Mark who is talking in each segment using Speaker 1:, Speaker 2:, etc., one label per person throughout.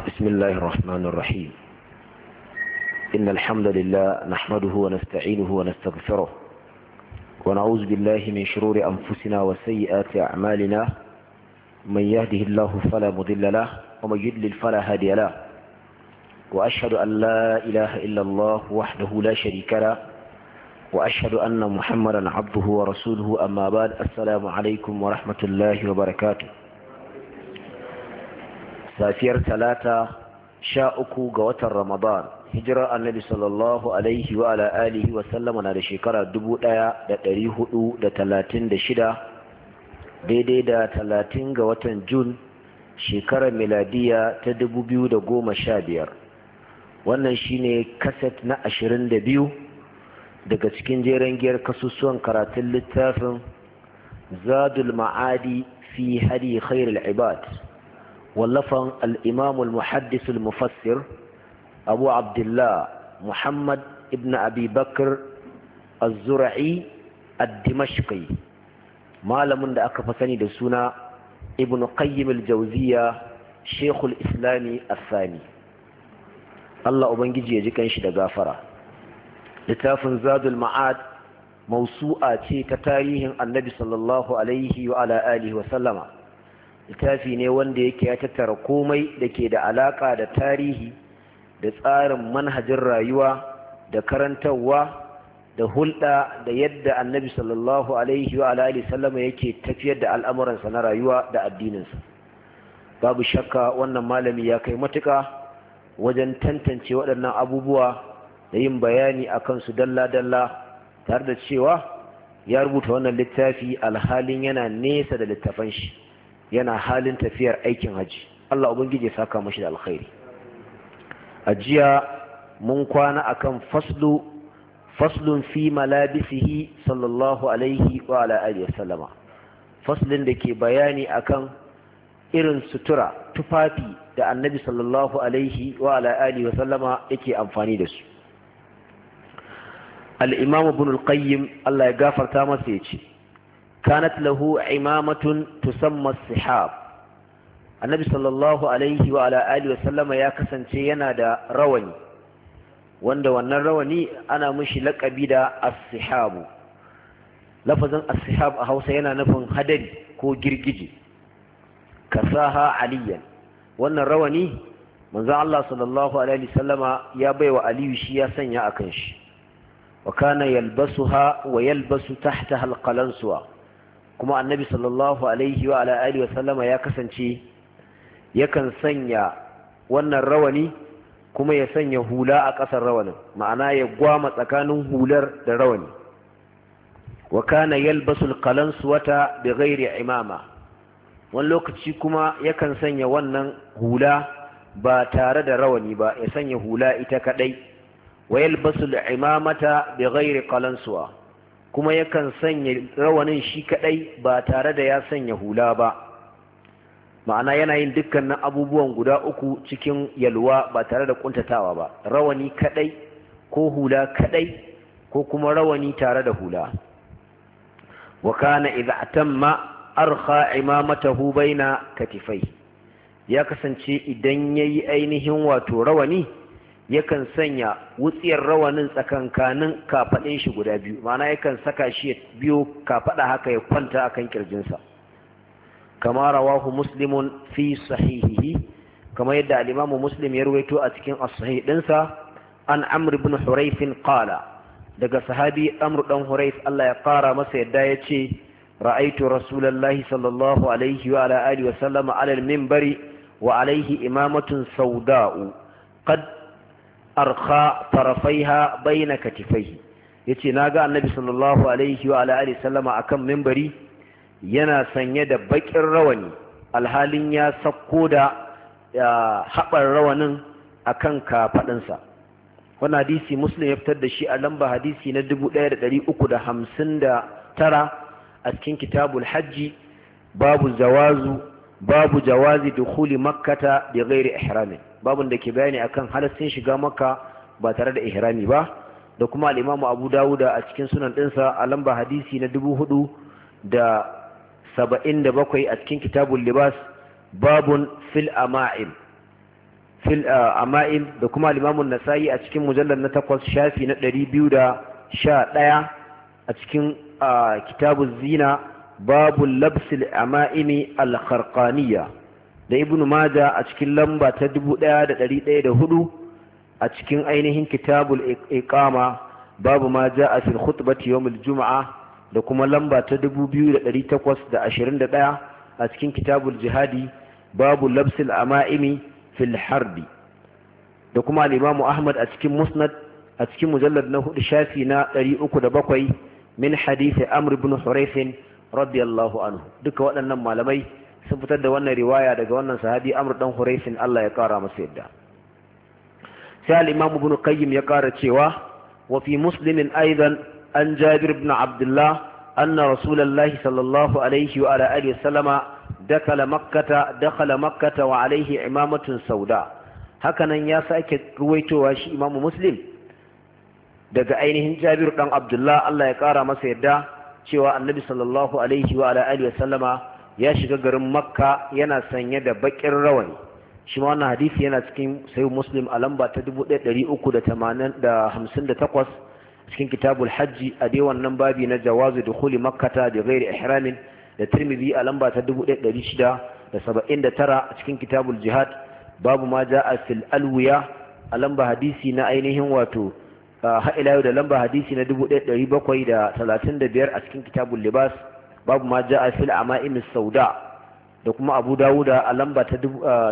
Speaker 1: بسم الله الرحمن الرحيم. إن الحمد لله نحمده ونستعينه ونستغفره ونعوذ بالله من شرور أنفسنا وسيئات أعمالنا. من يهده الله فلا مضل له ومن يضلل فلا هادي له، وأشهد أن لا إله إلا الله وحده لا شريك له، وأشهد أن محمدا عبده ورسوله. أما بعد، السلام عليكم ورحمة الله وبركاته. safiyar talata 13 ga watan Ramadan, hijirar annabi sallallahu alaihi wa ala alihi wa sallama na da shekara 1436, daidai da 30 ga watan Jun shekarar miladiya ta 2015. Wannan shine kaset na 22 daga cikin jeren giyar kasusuwan karatun littafin Zadul Ma'adi fi hadi khairul ibad, wallafan al-imam al-muhaddis al-mufassir Abu Abdullah Muhammad ibn Abi Bakr az-Zura'i ad-Dimashqi, malamin da aka fi sani da suna Ibn Qayyim al-Jawziyya, Sheikhul Islami al-Thani. Allah ubangiji ya ji kanshi da gafara. Littafin Zadul Ma'ad mawsu'a ce ta tarihin Annabi sallallahu alaihi wa ala alihi wa sallama. Littafi ne wanda yake ya tattara komai da ke da alaka da tarihi da tsarin manhajin rayuwa da karantarwa da hulɗa da yadda Annabi sallallahu alaihi wa ala alihi sallama yake tafiyar da al'amuransa na rayuwa da addininsa. Babu shakka wannan malami ya kai matuƙa wajen tantance waɗannan abubuwa da yin bayani a kansu dalla-dalla, tare da cewa ya rubuta wannan littafi alhalin yana nesa da littafan shi, yana halin tafiyar aikin haji. Allah ubangiji ya saka mashi da alkhairi. A jiya mun kwana akan faslun fi malabisihi sallallahu alaihi wa ala alihi wasallama, faslin da ke bayani akan irin sutura, tufafi da annabi sallallahu alaihi wa ala alihi wasallama yake amfani da su. al-imam ibn al-qayyim Allah ya gafarta masa yace kanat lahu imamatun tusamma as-sihab. Annabi sallallahu alaihi wa ala alihi wasallama ya kasance yana da rawani, wanda wannan rawani ana mishi laƙabi da as-sihabu. Lafazin as-sihab a Hausa yana nufin hadari ko girgije. Kasaha aliyan, wannan rawani manzon Allah sallallahu alaihi wasallama ya baiwa Aliyu shi, ya sanya akan shi. Wa kana yalbasuha wa yalbasu tahtaha al-qalansuwa, kuma annabi sallallahu alaihi wa ala alihi wa sallama ya kasance yakan sanya wannan rawani kuma ya sanya hula a ƙasar rawanin, ma'ana ya gwama tsakanin hular da rawani. Wa kana yalbasu al-qalansuwata bighairi imama, wani lokaci kuma yakan sanya wannan hula ba tare da rawani ba, ya sanya hula ita kadai. Wa yalbasu al-imamata bighairi qalansuwa, kuma yakan sanya rawanin shi kadai ba tare da ya sanya hula ba. Ma'ana yana yin dukkanin abubuwan guda uku cikin yalwa ba tare da kuntatawa ba, rawani kadai ko hula kadai ko kuma rawani tare da hula. Wa kana idza atamma arkha imamatahu baina katifai, ya kasance idan yayi ainihin wato rawani yakan sanya wutsiyar rawanin tsakankanin kafaɗin shi guda biyu, ma'ana yakan saka shi biyo kafaɗa haka ya kwanta akan kirjinsa. Kama rawahu muslimun fi sahihihi, kama yadda al-imamu muslim ya ruwaito a cikin as-sahih dinsa, an amr ibn hurayf qala, daga sahabi amr dan hurayf Allah ya fara masa yadda yace ra'aytu rasulullahi sallallahu alaihi wa ala alihi wa sallama ala al-minbari wa alaihi imamatun sawda'u qad arkha tarafaiha baina katifaihi. Yace naga annabi sallallahu alaihi wa alihi sallama akan minbari yana sanye da bakin rawani, alhalin ya sako da haɓar rawanin akan kafadinsa. Wannan hadisi muslim ya fitar da shi a lamba hadisi na 1359 a cikin kitabul hajji, babu jawazi dukhuli makkata bi ghairi ihramin, babun da ke bayani akan halaccin shiga makka ba tare da ihrami ba. Da kuma al-imam Abu Dawud a cikin sunan dinsa a lamba hadisi na 4077 a cikin kitabul libas, babun fil ama'im fil ama'im da kuma al-Imam an-Nasa'i a cikin mujallad na 8 shafi na 211 a cikin kitabuz zina babu labsil ama'imi al-kharqaniyya da Ibn Majah a cikin lamba ta 1104 a cikin ainihin kitabul iqama babu ma ja'a fil khutbati yawm al-jum'a da kuma lamba ta 2821 a cikin kitabul jihadi babu labsil ama'imi fil harbi da kuma al-Imam Ahmad a cikin musnad a cikin mujallad na 4 shafi na 307 min hadith Amr ibn Hurayth radiyallahu anhu. Duka waɗannan malamai sun fitar da wannan riwaya daga wannan sahabi Amr dan Hurayth, Allah ya kara masa yadda. sai al-Imam Ibn Qayyim ya kara cewa wa fi Muslim aidan an Jabir ibn Abdullah anna Rasulullahi sallallahu alaihi wa ala alihi wasallama dakhala makkah wa alaihi imamatun sauda. Hakanan ya sake ruwaitowa shi Imam Muslim daga ainihin Jabir dan Abdullah, Allah ya kara masa yadda, cewa Annabi sallallahu alaihi wa ala alihi wasallama ya shiga garin Makka yana sanye da bakin rawani. Shi ma wannan hadisi yana cikin Sahih Muslim a lamba ta 1358 cikin Kitabul Hajj a dai wannan babi na jawazu dukhuli makkata bi ghairi ihramin, da Tirmidhi a lamba ta 1679 a cikin Kitabul Jihad babu ma jaa fil alwiya a lamba hadisi na ainihin wato ha'ilayo da lamba hadisi na 1735 a cikin Kitabul Libas babu ma jaa fil ama'im sauda, da kuma Abu Dawud a lamba ta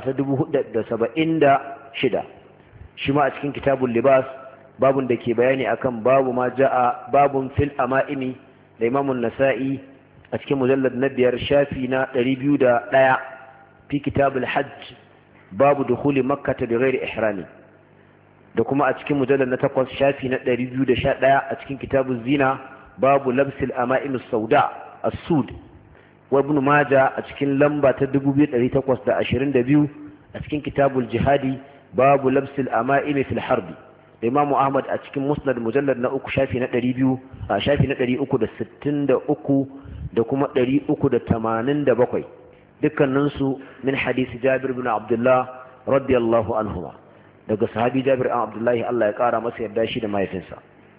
Speaker 1: 476 shi ma a cikin Kitabul Libas babun da ke bayani akan babu ma jaa babun fil ama'imi, da Imam an-Nasa'i a cikin mujallad na 5 shafi na 201 fi Kitabul Hajj babu dukhuli makkah bi ghairi ihrami, da kuma a cikin mujallad na 8 shafi na 211 a cikin Kitabuz Zina babu labsil ama'im sauda as-sud, wa Ibn Majah a cikin lamba ta 2822 a cikin Kitabul Jihadi babu labsil ama'im fil harbi, da Imam Ahmad a cikin Musnad mujallad na 3 shafi na 200 a shafi na 363 da kuma 387 dukkanin su min hadisi Jabir ibn Abdullah radiyallahu anhuma, daga sahabi Jabir ibn Abdullah Allah ya kara masa yarda shi da mahaifinsa.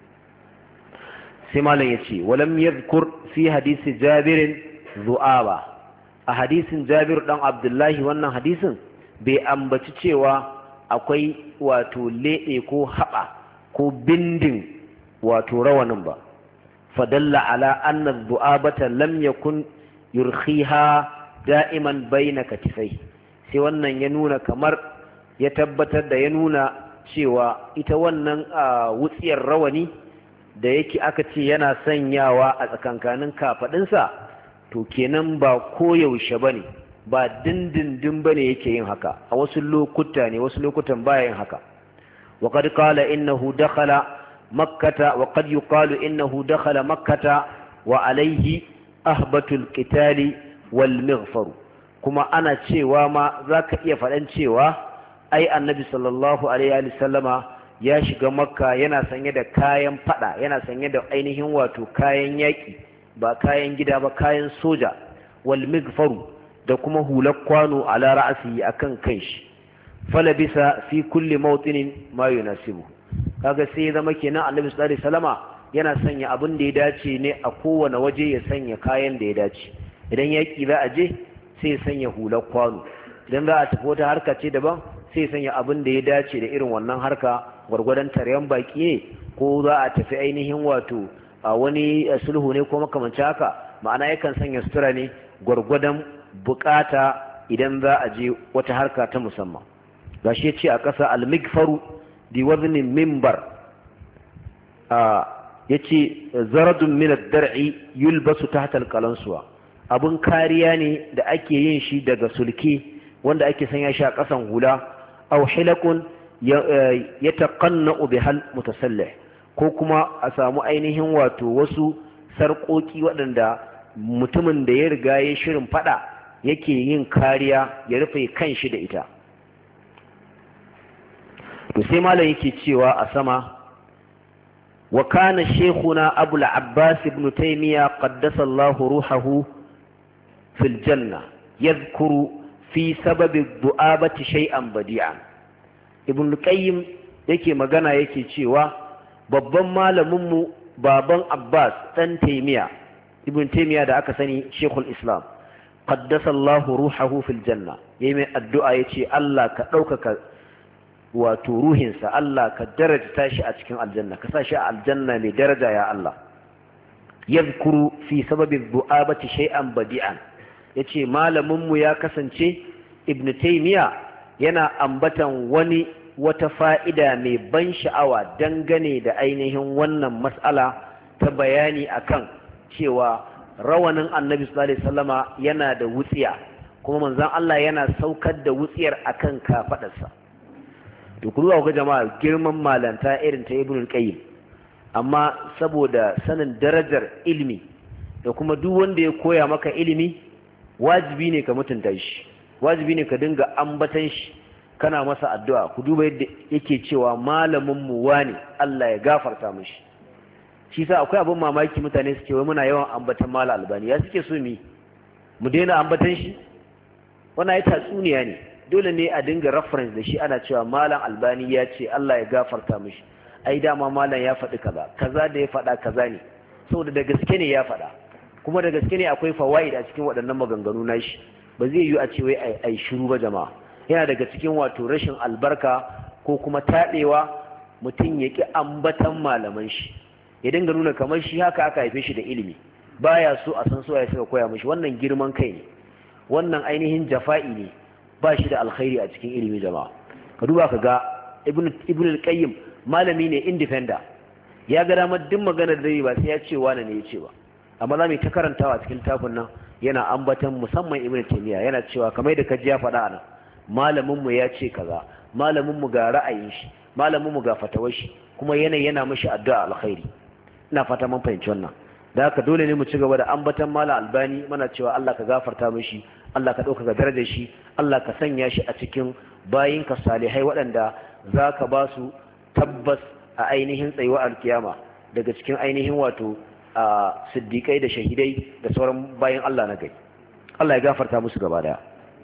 Speaker 1: sai malam yace walam yadhkur fi hadisi Jabir zu'aba, a hadisin Jabir dan Abdullahi wannan hadisin bai ambaci cewa akwai wato lede ko haba ko bindin wato rawanin ba, fadalla ala anna zu'abata lam yakun yurkhiha da'iman baina katifai, sai wannan ya nuna kamar ya tabbatar da ya nuna cewa ita wannan wutsiyar rawani da yake aka ce yana sanyawa a tsakankanin kafadinsa, to kenan ba koyaushe bane, ba dindindin bane yake yin haka, a wasu lokuta ne, wasu lokutan baya yin haka. wa qad qala innahu dakhala makkata wa qad yuqalu innahu dakhala makkata wa alayhi ahbatul qitali wal mighfar, kuma ana cewa ma zaka iya faɗan cewa ai annabi sallallahu alaihi wa sallama ya shiga makka yana sanye da kayan fada, yana sanye da ainihin wato kayan yaki, ba kayan gida ba, kayan soja, wal mighfaru, da kuma hular kwano ala ra'asi akan kanshi, falabisa fi kulli mawtinin ma yunasibu. Kaga sai zama kenan annabi sallallahu alaihi wasallama yana sanya abin da ya dace ne a kowane waje, ya sanya kayan da ya dace. Idan yaki za a je sai ya sanya hular kwano, idan za a tafi wata harka ce daban sai ya sanya abin da ya dace da irin wannan harka, gwargwadon taryan baki ne ko za a tafi ainihin wato a wani sulhu ne ko makamanci haka, ma'ana yakan sanya sutura ne gwargwadon bukata idan za a je wata harka ta musamman. Gashi yace a ƙasa al-mighfaru bi wazni minbar, yace zaradun min ad-dar'i yulbasu tahta al-qalansuwa, abun kariya ne da ake yin shi daga sulke wanda ake sanya shi a ƙasan hula, aw hilakun yataqanna'u bihal mutasallih, ko kuma a samu ainihin wato wasu sarƙoƙi waɗanda mutumin da ya riga ya shirin fada yake yin kariya ya rufe kanshi da ita. To sai malam yake cewa a sama, wa kana shaykhuna Abu al-Abbas ibn Taymiyyah qaddasa Allah ruhahu fil janna yadhkuru fi sababi du'abati shay'an badi'an. ibn qayyim yake magana yake cewa babban malamin mu baban Abbas dan Taymiya ibn Taymiya da aka sani Sheikhul Islam qaddasa Allahu ruhahu fil janna yayi mai addu'a yace Allah ka ɗaukaka wato ruhinsa, Allah ka daraja shi a cikin aljanna, ka sa shi a aljanna mai daraja ya Allah. Yadhkuru fi sababi du'abati shay'an badi'an, yace malamin mu ya kasance Ibn Taymiya yana ambatan wata fa'ida mai ban sha'awa dangane da ainihin wannan mas'ala ta bayani akan cewa rawanin Annabi sallallahu alaihi wasallama yana da wutsiya, kuma manzon Allah yana saukar da wutsiyar akan kafadarsa. to ku ga jama'a girman malanta irin ta Ibn Qayyim, amma saboda sanin darajar ilimi da kuma duk wanda ya koya maka ilimi wajibi ne ka mutunta shi, wajibi ne ka dinga ambatan shi kana masa addu'a. ku duba yadda yake cewa malamin mu wani Allah ya gafarta mishi. shi sa akwai abin mamaki mutane suke wai muna yawan ambatan Malam Albani, ya suke so mu daina ambatan shi? wannan ai tatsuniya ne. dole ne a dinga reference da shi, ana cewa Malam Albani ya ce Allah ya gafarta mishi, ai dama malam ya faɗi kaza da ya faɗa kaza ne, saboda da gaske ne ya faɗa, kuma da gaske ne akwai fawaid a cikin waɗannan maganganu nashi. ba zai yi a ce wai ai shiru ba jama'a. yana daga cikin wato rashin albarka ko kuma taɗewa mutum ya ƙi ambatan malaman shi, ya dinga nuna kamar shi haka aka haife shi da ilimi, baya so a san so ya suka koya mishi. wannan girman kai ne, wannan ainihin jafa'i ne, ba shi da alkhairi a cikin ilimi jama'a. ka duba ka ga ibn al-qayyim malami ne independent, ya ga damar duk maganar da ba sai ya ce wani ne ya ce ba, amma za mu ta karantawa cikin tafin nan yana ambatan musamman ibn taymiya, yana cewa kamar da kaji ya faɗa anan, malamin mu ya ce kaza, malamin mu ga ra'ayin shi, malamin mu ga fatawar shi, kuma yana mishi addu'a alkhairi. ina fata mun fahimci wannan. da haka dole ne mu ci gaba da ambatan Malam Albani, muna cewa Allah ka gafarta mishi, Allah ka ɗaukaka darajar shi, Allah ka sanya shi a cikin bayinka salihai waɗanda za ka ba su tabbas a ainihin tsayuwa alkiyama daga cikin ainihin wato siddiƙai da shahidai da sauran bayan Allah na gari. Allah ya gafarta musu gaba daya.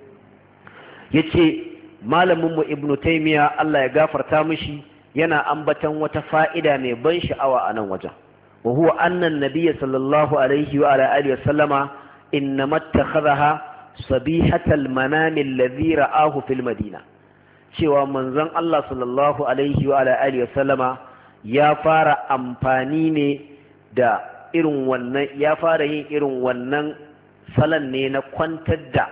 Speaker 1: yace malamin mu Ibn Taymiya Allah ya gafarta mishi yana ambatan wata fa'ida mai ban sha'awa a nan wajen, wa huwa anna an-nabiy sallallahu alaihi wa ala alihi wa sallama innama ittakhadhaha sabihatal manam alladhi ra'ahu fil madina, cewa manzon Allah sallallahu alaihi wa alihi wasallama ya fara amfani ne da irin wannan, ya fara yin irin wannan salon ne na kwantar da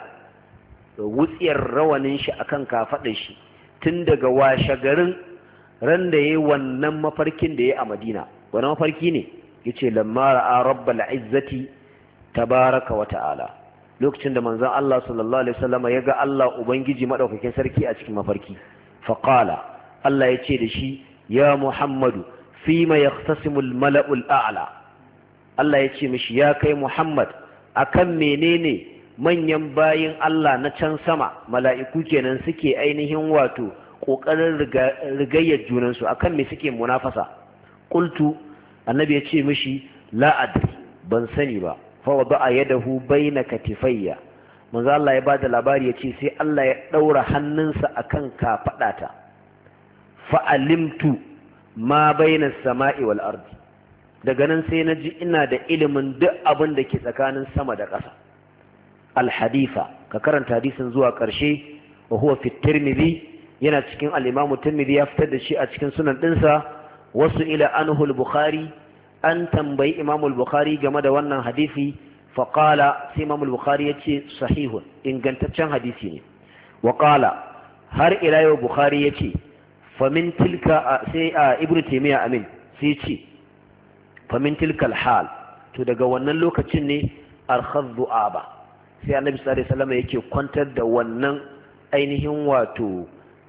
Speaker 1: wutsiyar rawanin shi akan kafaɗar shi tun daga washe garin ran da yayi wannan mafarkin da yayi a Madina. wannan mafarki ne yace lamma ra'a rabbal izzati tabaraka wa ta'ala, lokacin da manzon Allah sallallahu alaihi wasallam ya ga Allah ubangiji madaukakin sarki a cikin mafarki. faqala, Allah ya ce da shi, ya Muhammadu fima yaqtasimu al-mala'u al-a'la. Allah ya ce mishi, ya kai Muhammad, akan menene manyan bayin Allah na can sama, mala'iku kenan, suke ainihin wato kokarin rigayyar junansu, akan me suke munafasa? qultu, annabi ya ce mishi, la adri, ban sani ba. fawada'a yadahu baina katifayya, manzo Allah ya bada labari yace sai Allah ya daura hannunsa akan kafadata, fa alimtu ma baina samai wal ardi, daga nan sai naji ina da ilimin duk abin da ke tsakanin sama da ƙasa. al haditha, ka karanta hadisin zuwa ƙarshe. wa huwa fi tirmidhi, yana cikin al-imam tirmidhi, ya fitar da shi a cikin sunan dinsa. wasu ila anhu al-bukhari, an tambayi Imam al-Bukhari game da wannan hadisi, faqala, sai Imam al-Bukhari yace sahihun, ingantaccen hadisi ne. wa qala, har ila yau Bukhari yace famin tilka, sai Ibn Taymiyyah amin sai yace famin tilka al-hal, to daga wannan lokacin ne al-khadhu aba, sai Annabi sallallahu alaihi wasallam yake kwantar da wannan ainihin wato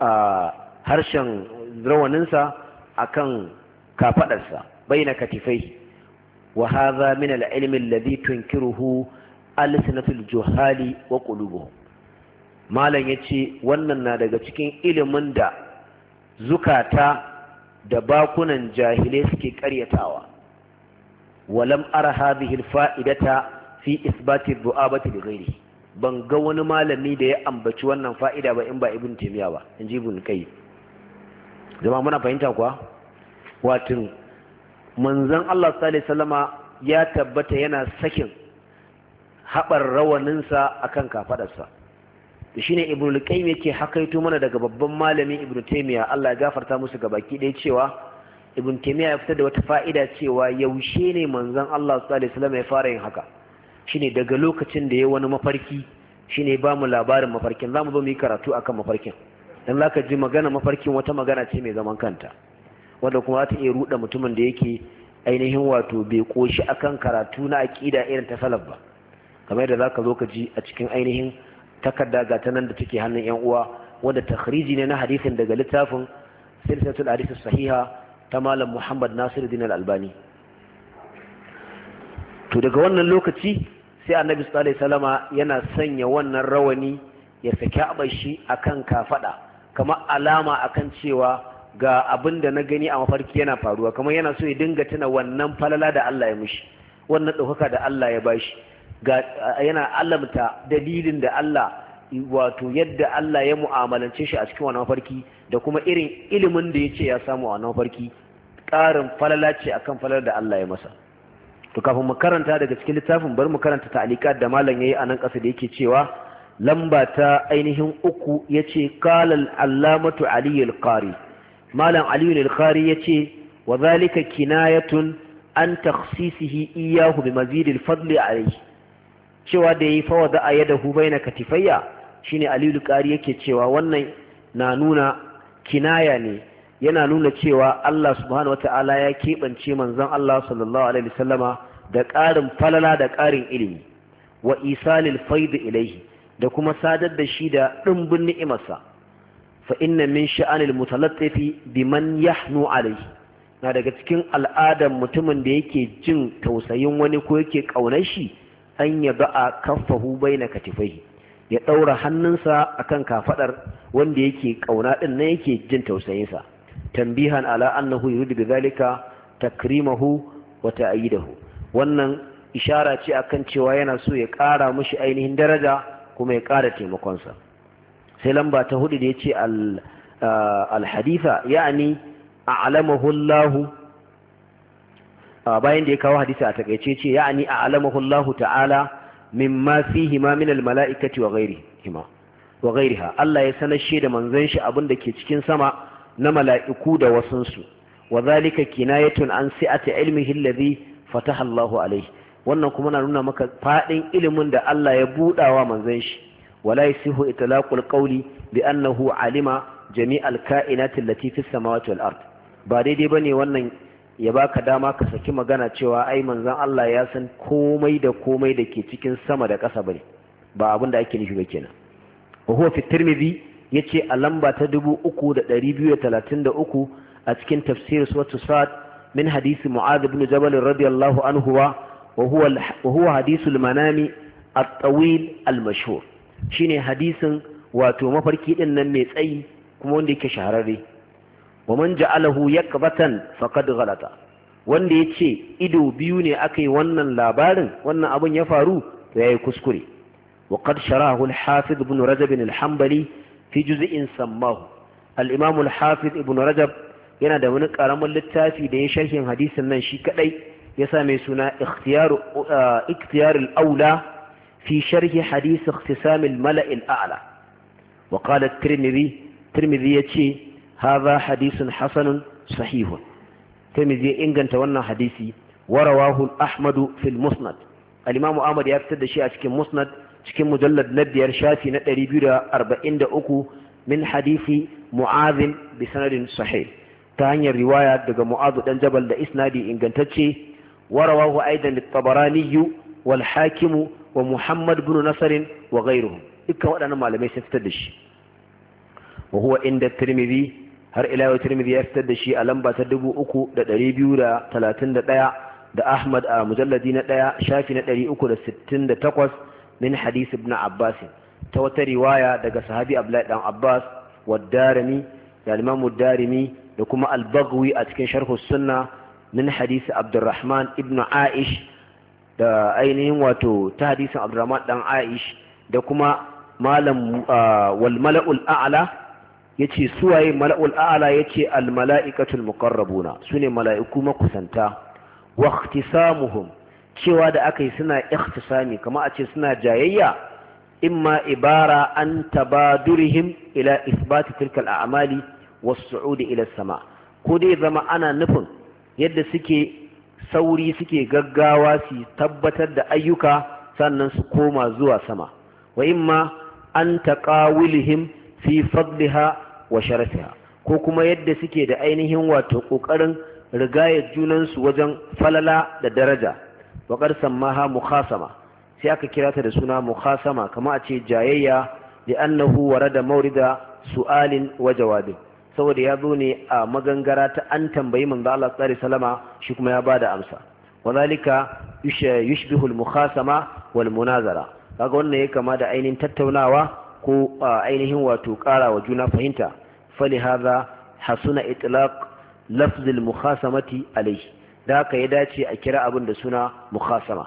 Speaker 1: harshen rawaninsa akan kafadarsa بين كتفيه. وهذا من العلم الذي تنكره ألسنة الجهال وقلوبهم. malam yace wannan na daga cikin ilimin da zukata da bakunan jahilai suke karyatawa. walam ara hadhihi alfa'idata fi isbati du'abati li ghairihi, ban ga wani malami da ya ambaci wannan fa'ida ba in ba Ibn Taymiyyah ba, inji Ibn Qayyim. jama'a muna fahimta kuwa watin manzon Allah sallallahu alaihi wasallama ya tabbata yana sakin haɓar rawaninsa akan kafadarsa. Da shine Ibn al-Qayyim yake hakaito mana daga babban malami Ibn Taymiyyah, Allah ya gafarta musu gabaki ɗaya, cewa Ibn Taymiyyah ya fitar da wata fa'ida cewa yaushe ne manzon Allah sallallahu alaihi wasallama ya fara yin haka. Shine daga lokacin da ya wani mafarki, shine ba mu labarin mafarkin. Zamu zo mu yi karatu akan mafarkin. Dan zaka ji magana mafarkin wata magana ce mai zaman kanta, wanda kuma ta iya ruɗa mutumin da yake ainihin wato bai koshi akan karatu na aqida irin ta salaf ba, kamar yadda zaka zo ka ji a cikin ainihin takarda ga ta nan da take hannun yan uwa, wanda takhriji ne na hadisin daga littafin silsilatul hadith sahiha ta malam Muhammad Nasiruddin Al-Albani. To daga wannan lokaci sai Annabi sallallahu alaihi wasallama yana sanya wannan rawani ya saki abashi akan kafada, kamar alama akan cewa ga abin da na gani a mafarki yana faruwa, kamar yana so ya dinga tuna wannan falala da Allah ya mishi, wannan ɗaukaka da Allah ya bashi, ga yana alamta dalilin da Allah wato yadda Allah ya mu'amalance shi a cikin wannan mafarki da kuma irin ilimin da ya ce ya samu a wannan mafarki, ƙarin falala ce akan falalar da Allah ya masa. To kafin mu karanta daga cikin littafin, bari mu karanta ta'liqat da malam yayi a nan ƙasa da yake cewa lamba ta ainihin 3 yace qala al-allamatu Ali al-Qari, malam Ali al-Qari yace wa zalika kinayatun an takhsisihi iyyahu bi mazid al-fadli alayhi, cewa da yayi fa wada yadahu baina katifayya, shine Ali al-Qari yake cewa wannan na nuna kinaya ne, yana nuna cewa Allah subhanahu wataala ya keɓance manzon Allah sallallahu alaihi wasallama da ƙarin falala da ƙarin ilimi, wa isalil faid ilayhi, da kuma sadar da shi da ɗimbin ni'imarsa. fa inna min sha'anil mutalattifi biman yahnu alayhi, na daga cikin al'adar mutumin da yake jin tausayin wani ko yake ƙaunar shi, an ya ba'a kaffahu baina katifai, ya ɗaura hannunsa akan kafadar wanda yake ƙauna ɗin nan yake jin tausayinsa, tambihan ala annahu yuridu bidhalika takrimahu wa ta'yidahu. Wannan ishara ce akan cewa yana so ya ƙara mushi ainihin daraja kuma ya ƙara taimakonsa. Sai lamba ta 4 da yace al-haditha yani a'lamahu Allah, bayan da ya kawo hadisi a takeice ce yani a'lamahu Allah ta'ala mimma fihi ma min al-mala'ikati wa ghayriha, Allah ya sanar shi da manzon shi abin da ke cikin sama na mala'iku da wasunsu, wa zalika kinayatun an si'ati ilmihi alladhi fataha Allahu alayhi, wannan kuma na nuna maka fadin ilimin da Allah ya budawa manzon shi. wala yasihu itlaqul qawli bi annahu alima jami'al kainati allati fis samawati wal ard, ba daidai bane wannan ya baka dama ka saki magana cewa ai manzon Allah ya san komai da komai da ke cikin sama da ƙasa bane, ba abin da ake nufi ba kenan. wa huwa fi tirmidhi yace a lamba ta 3233 a cikin tafsir suratu sad min hadisi mu'adh ibn jabal radiyallahu anhu wa huwa hadisul manami at-tawil al-mashhur, shine hadisin wato mafarki din nan mai tsayi kuma wanda yake shahararre. wa man ja'alahu yakbatan faqad ghalata, wanda yace ido biyu ne akai wannan labarin, wannan abun ya faru, to yayi kuskure. wa qad sharahu al-hafiz ibn rajab al-hanbali fi juz'in sammahu, al-imam al-hafiz ibn rajab yana da wani karamin littafi da ya sharhin hadisin nan shi kadai, ya sa mai suna ikhtiyar al-aula fi sharhi hadith ikhtisam al-mala' al-a'la. wa qala at-tirmidhi yace hadha hadithun hasanun sahihun, tirmidhi inganta wannan hadisi. wa rawahu ahmad fi al-musnad, al-imam ahmad ya fitar da shi a cikin musnad cikin mujallad na 5 shafi na 243 min hadisi mu'adh bi sanadin sahih, ta hanyar riwaya daga mu'adh dan jabal da isnadi ingantacce. wa rawahu aidan at-tabarani wal hakim wa muhammad ibn nasr wa ghayruhum, dukkan waɗannan malamai sun fitar da shi. wa huwa inda tirmidhi, har ila yau tirmidhi ya fitar da shi a lamba ta 3231 da ahmad a mujalladi na 1 shafi na 368 min hadith ibn abbas, ta wata riwaya daga sahabi abdullahi dan abbas, wa darimi da imam darimi da kuma al-Baghawi a cikin sharh sunna min hadisi Abdurrahman ibn Aish, da ainihin wato ta hadisin Abdurrahman dan Aish, da kuma malam wal mala'ul a'la yace suwaye mala'ul a'la yace al mala'ikatul muqarrabuna sune mala'iku makusanta wa ikhtisamuhum cewa da akai suna ikhtisami kamar a ce suna jayayya imma ibara an tabadurihim ila isbati tilka al a'mali was su'ud ila as-sama ko dai zama ana nufin yadda suke sauri suke gaggawa su tabbatar da ayyuka sannan su koma zuwa sama wa imma an taqawilihim fi fadliha wa sharafiha ko kuma yadda suke da ainihin wato kokarin rigayar junansu wajen falala da daraja wa qad sammaha mukhasama sai aka kira ta da suna mukhasama kama a ce jayayya da annahu warada mawrida su'alin wa jawabin saboda ya zo ne a magangara ta an tambayi manzo Allah sallallahu alaihi wasallama shi kuma ya bada amsa wadhalika yushbihu al-mukhasama wal munazara kaga wannan yake kama da ainihin tattaunawa ko ainihin wato ƙara wa juna fahimta fali hadha hasuna itlaq lafz al-mukhasamati alayhi da haka ya dace a kira abin da suna mukhasama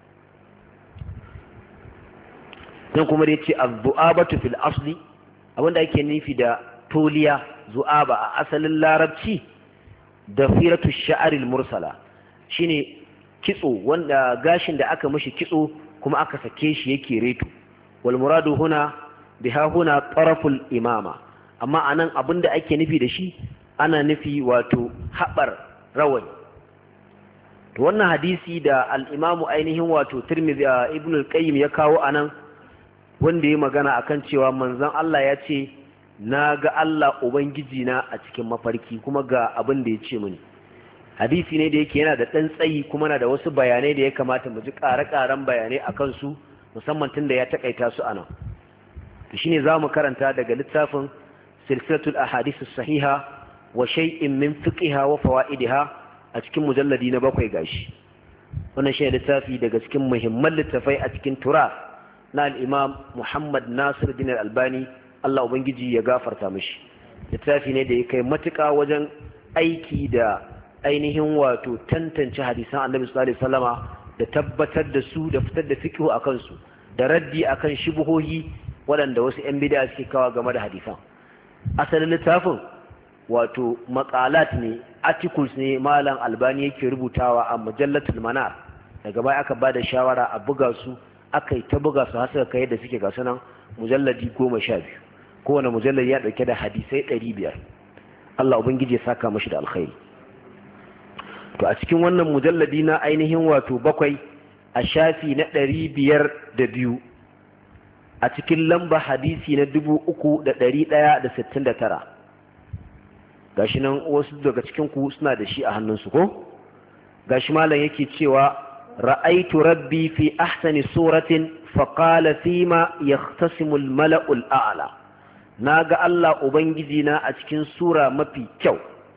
Speaker 1: dan kuma da yace az-zu'abatu fil asli abinda ake nufi da toliya zu'aba a asalin larabci da firatu sha'aril mursala shine kitso wanda gashin da aka mishi kitso kuma aka sake shi yake reto wal muradu huna biha huna taraful imama amma anan abinda ake nufi da shi ana nufi wato habar rawani to wannan hadisi da al-imamu ainihin wato Tirmidhi ibn al-Qayyim ya kawo anan wanda ya magana akan cewa manzon Allah ya ce na ga Allah Ubangiji na a cikin mafarki kuma ga abin da ya ce mini hadisi ne da yake yana da ɗan tsayi kuma na da wasu bayanai da ya kamata mu ji ƙare-ƙaren bayanai a kansu musamman tun da ya taƙaita su a nan to shine za mu karanta daga littafin silsilatul ahadithus sahiha wa shay'in min fiqhiha wa fawaidiha a cikin mujalladi na 7 gashi wannan shi littafi daga cikin muhimman littafai a cikin tura na al-imam Muhammad Nasiruddin al-Albani Allah Ubangiji ya gafarta mishi littafi ne da ya kai matuƙa wajen aiki da ainihin wato tantance hadisan Annabi sallallahu alaihi wasallama da tabbatar da su da fitar da fiqh akan su da raddi akan shubuhohi waɗanda wasu ƴan bid'a suke kawo game da hadisan asalin littafin wato maqalat ne articles ne malam Albani yake rubutawa a mujallatul manar daga baya aka bada shawara a buga su aka yi ta buga su har suka kai da suke ga sunan mujalladi 12 kowane mujallar ya dauke da hadisai 500 Allah ubangiji ya saka mashi da alkhairi to a cikin wannan mujalladi na ainihin wato 7 a shafi na 502 a cikin lamba hadisi na 3169 gashi nan wasu daga cikin ku suna da shi a hannunsu ko gashi malam yake cewa ra'aitu rabbi fi ahsani suratin faqala fima yahtasimu al-mala'u al-a'la naga Allah ubangiji na a cikin sura mafi kyau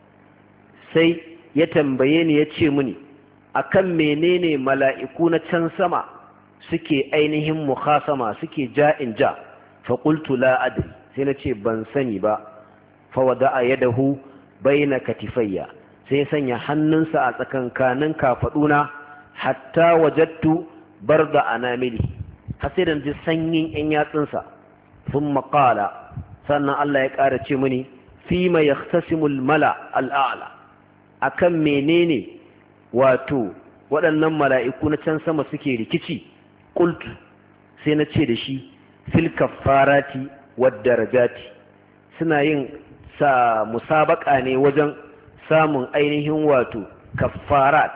Speaker 1: sai ya tambaye ni yace mini akan menene mala'iku na can sama suke ainihin mukhasama suke ja'in ja fa qultu la adri sai nace ban sani ba fa wada'a yadahu baina katifayya sai sanya hannunsa a tsakankanin kafaduna hatta wajadtu barda anamili har sai da ji sanyin yan yatsunsa thumma qala sannan Allah ya ƙara ce mini fima yahtasimul mala al'ala akan menene wato waɗannan mala'iku na can sama suke rikici qultu sai na ce da shi fil kaffarati wad darajati suna yin sa musabaka ne wajen samun ainihin wato kaffarat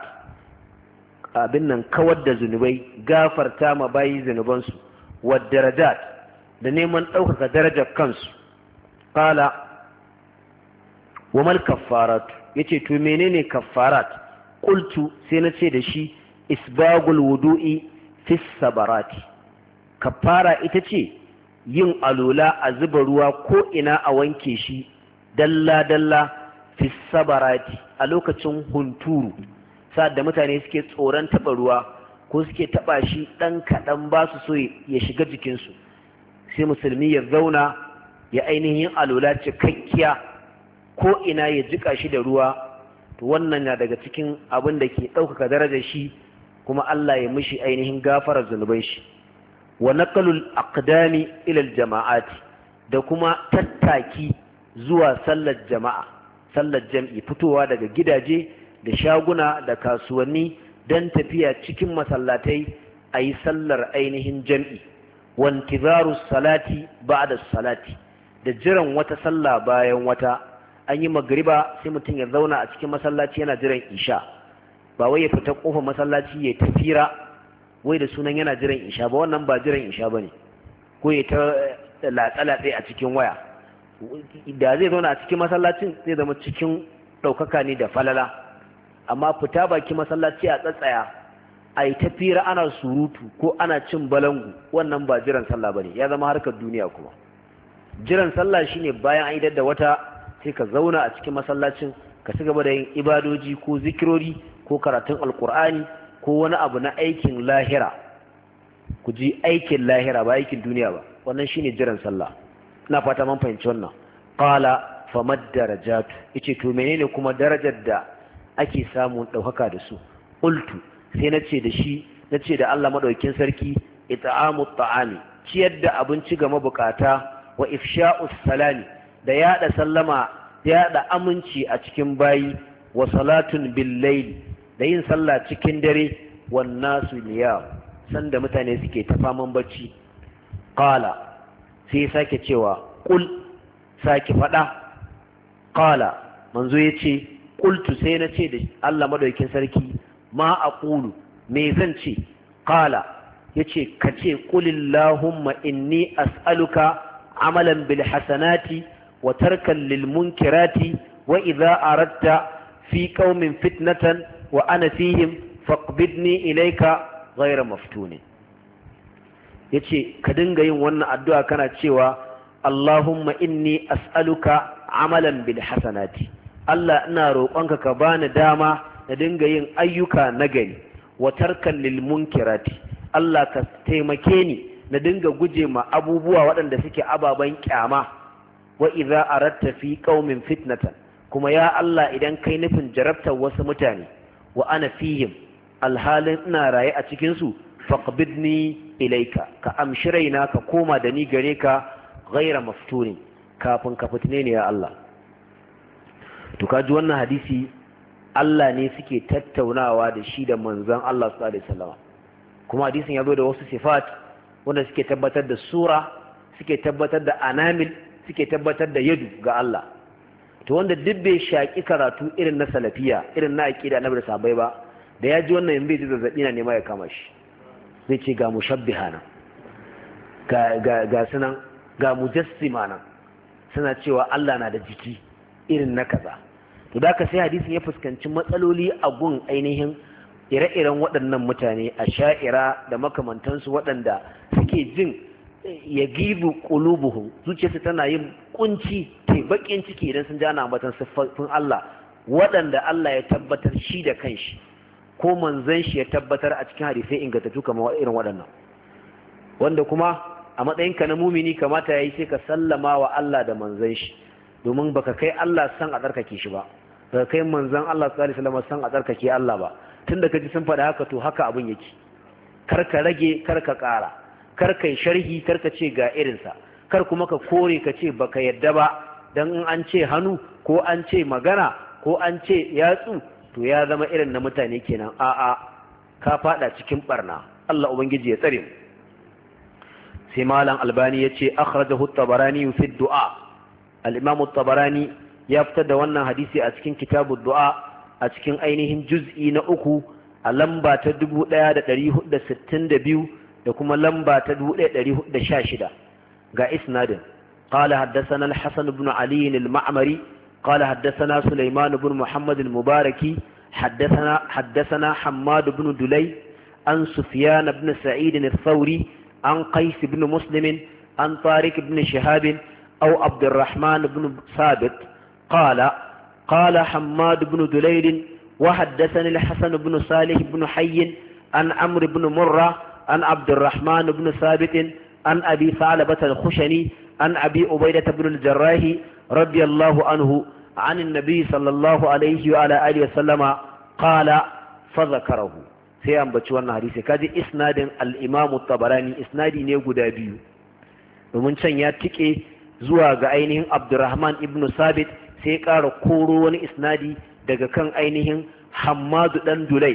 Speaker 1: abin nan kawar da zunubai gafarta ma bayi zunubansu wad darajat da neman ɗaukaka darajar kansu qala wa mal kaffarat yace to menene kaffarat qultu sai na ce da shi isbagul wudu'i fi sabarati kaffara ita ce yin alula a zuba ruwa ko ina a wanke shi dalla dalla fi sabarati a lokacin hunturu sa'ad da mutane suke tsoron taba ruwa ko suke taba shi dan kadan ba su so ya shiga jikinsu sai musulmi ya zauna ya ainihin alula cikakkiya ko ina ya jika shi da ruwa to wannan na daga cikin abin da ke ɗaukaka darajar shi kuma Allah ya mishi ainihin gafarar zunuban shi wa naqalul aqdami ila aljama'ati da kuma tattaki zuwa sallar jama'a, sallar jam'i, fitowa daga gidaje da shaguna da kasuwanni don tafiya cikin masallatai a yi sallar ainihin jam'i, wantizaru salati ba'da salati, da jiran wata sallah bayan wata. An yi magriba sai mutum ya zauna a cikin masallaci yana jiran isha, ba wai ya fita kofar masallaci ya tafira wai da sunan yana jiran isha ba, wannan ba jiran isha bane, ko ya ta latsa-latsa a cikin waya. Da zai zauna a cikin masallacin zai zama cikin ɗaukaka ne da falala, amma fita baki masallaci a tsatsaya a yi tafira ana surutu ko ana cin balangu, wannan ba jiran sallah bane, ya zama harkar duniya. Kuma jiran sallah shine bayan an idar da wata sai ka zauna a cikin masallacin ka ci gaba da yin ibadoji ko zikirori ko karatun alkur'ani ko wani abu na aikin lahira. Ku ji aikin lahira ba aikin duniya ba, wannan shine jiran sallah. Ina fata man fahimci wannan. Qala famad darajatu, yace to menene kuma darajar da ake samun daukaka da su? Qultu, sai nace da Allah madaukakin sarki, it'amu ta'ami, ciyar da abinci ga mabukata, wa ifsha'us salami, da yada sallama, da yada aminci a cikin bayi, wa salatun bil layl, da yin sallah cikin dare, wan nasu niyam, sanda mutane suke ta faman bacci. Qala, sai sake cewa qul, sake fada. Qala, manzo yace qultu, sai nace da Allah madaukakin sarki, ma aqulu, me zan ce? Qala, yace kace qulillahumma inni as'aluka amalan bil hasanati wa tarkan lil munkirati, wa idza aradta fi qaumin fitnatan wa ana fihim faqbidni ilayka ghayra maftunin. Yace ka dinga yin wannan addu'a kana cewa Allahumma inni as'aluka amalan bil hasanati, Allah ina roƙonka ka bani dama na dinga yin ayyuka nagari, wa tarkan lil munkirati, Allah ka taimake ni na dinga guje ma abubuwa waɗanda suke ababen kyama, wa idza aradta fi qaumin fitnatan, kuma ya Allah idan kai nufin jarabtar wasu mutane, wa ana fihim, alhalin ina raye a cikin su, faqbidni ilaika, ka amshi raina ka koma da ni gare ka, ghaira maftunin, kafin ka fitne ne ya Allah. To kaji wannan hadisi Allah ne suke tattaunawa da shi da manzon Allah sallallahu alaihi wasallam, kuma hadisin ya zo da wasu sifat wanda suke tabbatar da sura, suke tabbatar da anamil, suke tabbatar da yadu ga Allah. To wanda duk bai shaki karatu irin na salafiya, irin na aqida na da sahabbai ba, da ya ji wannan yanzu zai zazzabi na nema ya kama shi, zai ce ga mushabbihana, ga sunan, ga mujassima nan, suna cewa Allah na da jiki irin na kaza. To da ka sai hadisin ya fuskanci matsaloli a gun ainihin ire-iren waɗannan mutane a sha'ira da makamantansu, waɗanda suke jin ya gibu qulubuhum, zuciyarsu tana yin kunci ta bakin ciki idan sun ji ana ambatan siffofin Allah waɗanda Allah ya tabbatar shi da kanshi ko manzon shi ya tabbatar a cikin hadisai ingantattu kamar irin waɗannan, wanda kuma a matsayinka na mumini kamata yayi sai ka sallama wa Allah da manzon shi, domin baka kai Allah san a tsarkake shi ba, baka kai manzon Allah sallallahu alaihi wasallam san a tsarkake Allah ba. Tunda kaji sun faɗa haka, to haka abin yake, kar ka rage, kar ka ƙara, kar kai sharhi, kar ka ce ga irinsa, kar kuma ka kore ka ce baka yadda ba, dan in an ce hannu ko an ce magana ko an ce yatsu to ya zama irin na mutane kenan. A'a, ka faɗa cikin barna, Allah ubangiji ya tsare mu. Sai malam Albani ya ce akhrajahu at-Tabarani fi ad-du'a, al-Imam at-Tabarani ya fitar da wannan hadisi a cikin kitabu du'a a cikin ainihin juz'i na 3 a lamba ta 1462 da kuma lamba ta 1416 ga isnadin. Qala haddathana al-Hasan ibn Ali al-Ma'mari qala haddathana Sulaiman ibn Muhammad al-Mubaraki haddathana Hammad ibn Dulay an Sufyan ibn Sa'id al-Thawri an Qais ibn Muslim an Tariq ibn Shihab aw Abd al-Rahman ibn Sabit قال حماد بن دليل وحدثني الحسن بن صالح بن حي عن عمرو بن مرة عن عبد الرحمن بن ثابت عن أبي ثعلبة الخشني عن أبي عبيدة بن الجراح رضي الله عنه عن النبي صلى الله عليه وعلى آله وسلم قال فذكره. sai ambaci wannan hadisi, kaji isnadin al-Imam at-Tabarani isnadi ne guda biyu, domin can ya tike zuwa ga ainihin Abdurrahman ibn Sabit sai ya ƙara koro wani isnadi daga kan ainihin Hammadu dan Dulayd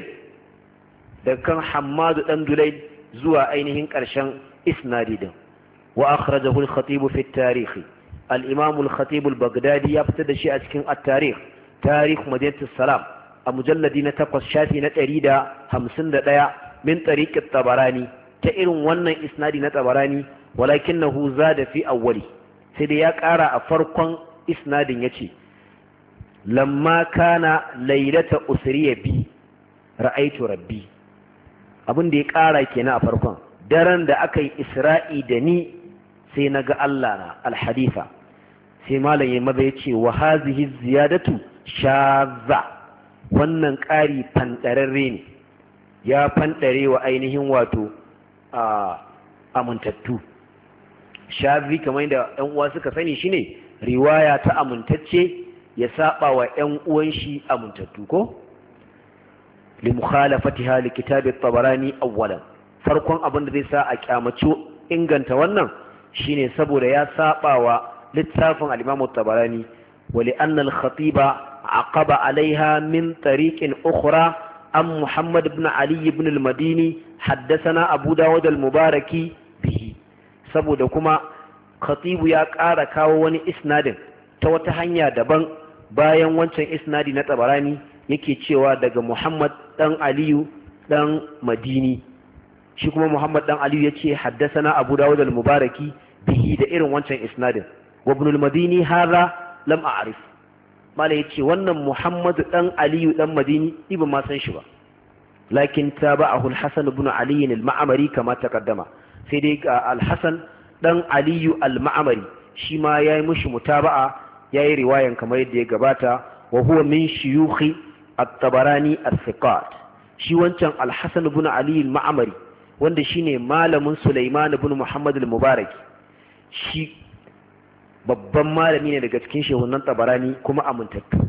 Speaker 1: zuwa ainihin ƙarshen isnadi din wa akhrajahu al-Khatib fi at-tarikh al-Imam al-Khatib al-Baghdadi ya fitar da shi a cikin at-Tarikh Tarikh Madinatu Salam a mujalladi na 8 shafi na 151 min tariq at-Tabarani ta irin wannan isnadi na Tabarani walakinahu zada fi awwali sai dai ya ƙara a farkon isnadin yace lamma kana laylata usriya bi ra'aytu rabbi abin da ya ƙara kenan a farkon daren da aka yi isra'i da ni sai na ga Allah na alhadifa sai malam ya maza ya ce wa hazihi ziyadatu shaza wannan ƙari fanɗararre ne ya fanɗare wa ainihin wato amintattu shazi kamar yadda ‘yan uwa suka sani shine riwaya ta amintacce ya saba wa ‘yan uwan shi amintattu ko? limukhalafatiha likitabi at-Tabarani awwalan farkon abin da zai sa a kyamaci inganta wannan shine saboda ya sabawa littafin al-Imam at-Tabarani wa li anna al-khatiba aqaba alaiha min tariqin ukhra am Muhammad ibn Ali ibn al-Madini haddathana Abu Dawud al-Mubaraki bihi saboda kuma khatibu ya ƙara kawo wani isnadin ta wata hanya daban bayan wancan isnadi na Tabarani yake cewa daga Muhammad dan Aliyu dan Madini shi kuma Muhammad dan Aliyu yace haddathana Abu Dawud al-Mubaraki bihi da irin wancan isnadin wa ibn al-Madini hadha lam a'rif mala yace wannan Muhammad dan Aliyu dan Madini ni ba ma san shi ba lakin tabahu al-Hasan ibn Ali al-Ma'mari kama taqaddama sai dai al-Hasan dan Aliyu al-Ma'mari shi ma yayi mushi mutaba'a yayi riwayan kamar yadda ya gabata wa huwa min shuyukhi at-Tabarani as-Siqat shi wancan al-Hasan ibn Ali al-Ma'mari wanda shine malamin Sulaiman ibn Muhammad al-Mubarak shi babban malami ne daga cikin shehunan Tabarani kuma amintattu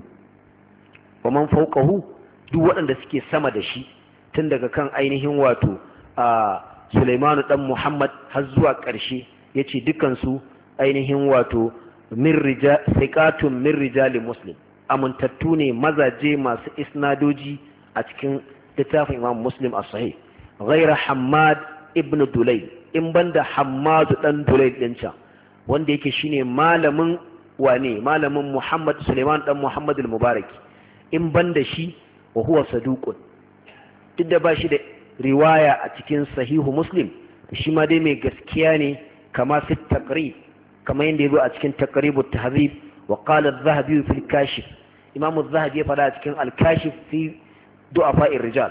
Speaker 1: wa man fawqahu duk waɗanda suke sama da shi tun daga kan ainihin wato Sulaiman dan Muhammad har zuwa ƙarshe yace dukan su ainihin wato min rijal thiqatun min rijali Muslim amintattu ne mazaje masu isnadoji a cikin littafin Imam Muslim as-Sahih ghayra Hammad ibn Dulayd in banda Hammad dan Dulayd din can wanda yake shine malamin Muhammad Sulaiman dan Muhammad al-Mubarak in banda shi wa huwa saduqun duk da bashi da riwaya a cikin sahihu Muslim shi ma dai mai gaskiya ne kama fi taqrib kama yanda yazo a cikin taqrib at-tahdhib wa qala adh-dhahabi fi al-kashif Imam adh-dhahabi ya fada a cikin al-kashif fi du'afa'ir rijal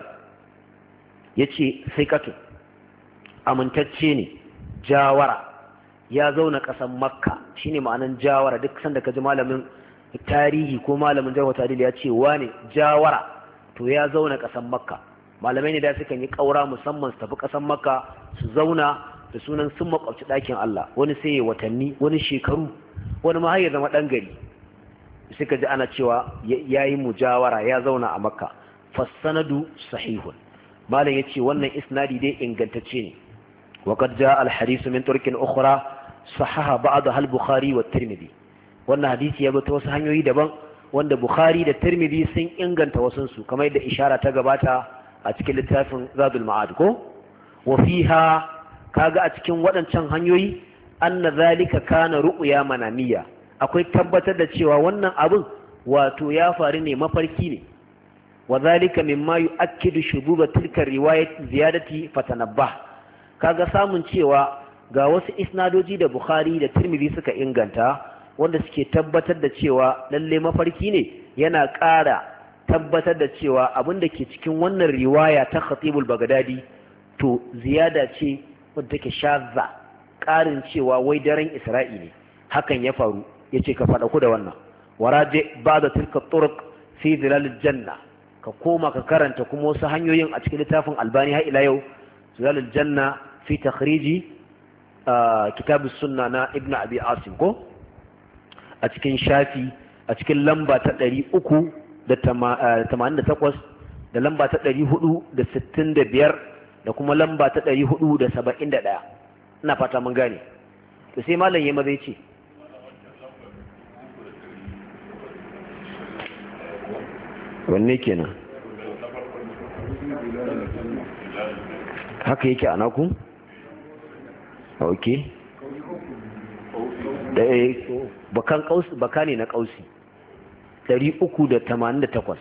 Speaker 1: yace sai kato amintacce ne jawara ya zauna kasan Makka shine ma'anan jawara duk sanda kaji malamin tarihi ko malamin jarh tarihi ya ce wane jawara to ya zauna kasan Makka malamai ne da suka yi kaura musamman su tafi kasan Makka su zauna da sunan sun makwabci ɗakin Allah wani sai ya watanni wani shekaru wani ma har ya zama ɗan gari suka ji ana cewa ya yi mujawara ya zauna a Makka fassanadu sahihun malam ya ce wannan isnadi dai ingantacce ne وقد جاء الحديث من طرق أخرى صححها بعضها البخاري والترمذي wannan hadisi ya bata wasu hanyoyi daban wanda Bukhari da Tirmidhi sun inganta wasun su kamar yadda ishara ta gabata a cikin littafin Zadul Ma'ad ko wa fiha kaga a cikin waɗancan hanyoyi anna zalika kana ru'ya manamiya akwai tabbatar da cewa wannan abin wato ya faru ne mafarki ne wa zalika mimma yu'akkidu shububa tilka riwayat ziyadati fatanabbah kaga samun cewa ga wasu isnadoji da Bukhari da Tirmidhi suka inganta wanda suke tabbatar da cewa lalle mafarki ne yana ƙara tabbatar da cewa abin da ke cikin wannan riwaya ta Khatibul Baghdadi to ziyada ce wadda take shazza ƙarin cewa wai daren Isra'i ne hakan ya faru yace ka faɗa ku da wannan waraje ba'da tilka turuq fi zilalil janna ka koma ka karanta kuma wasu hanyoyin a cikin littafin Albani har ila yau zilalil janna fi takhriji kitab as-sunna na Ibn Abi Asim ko a cikin shafi a cikin lamba ta 388 da lamba ta 465 da kuma lamba ta 471 ina fata mun gane to sai malam yayi mazai ce wanne kenan haka yake a naku? ok da baka ne na kausi 388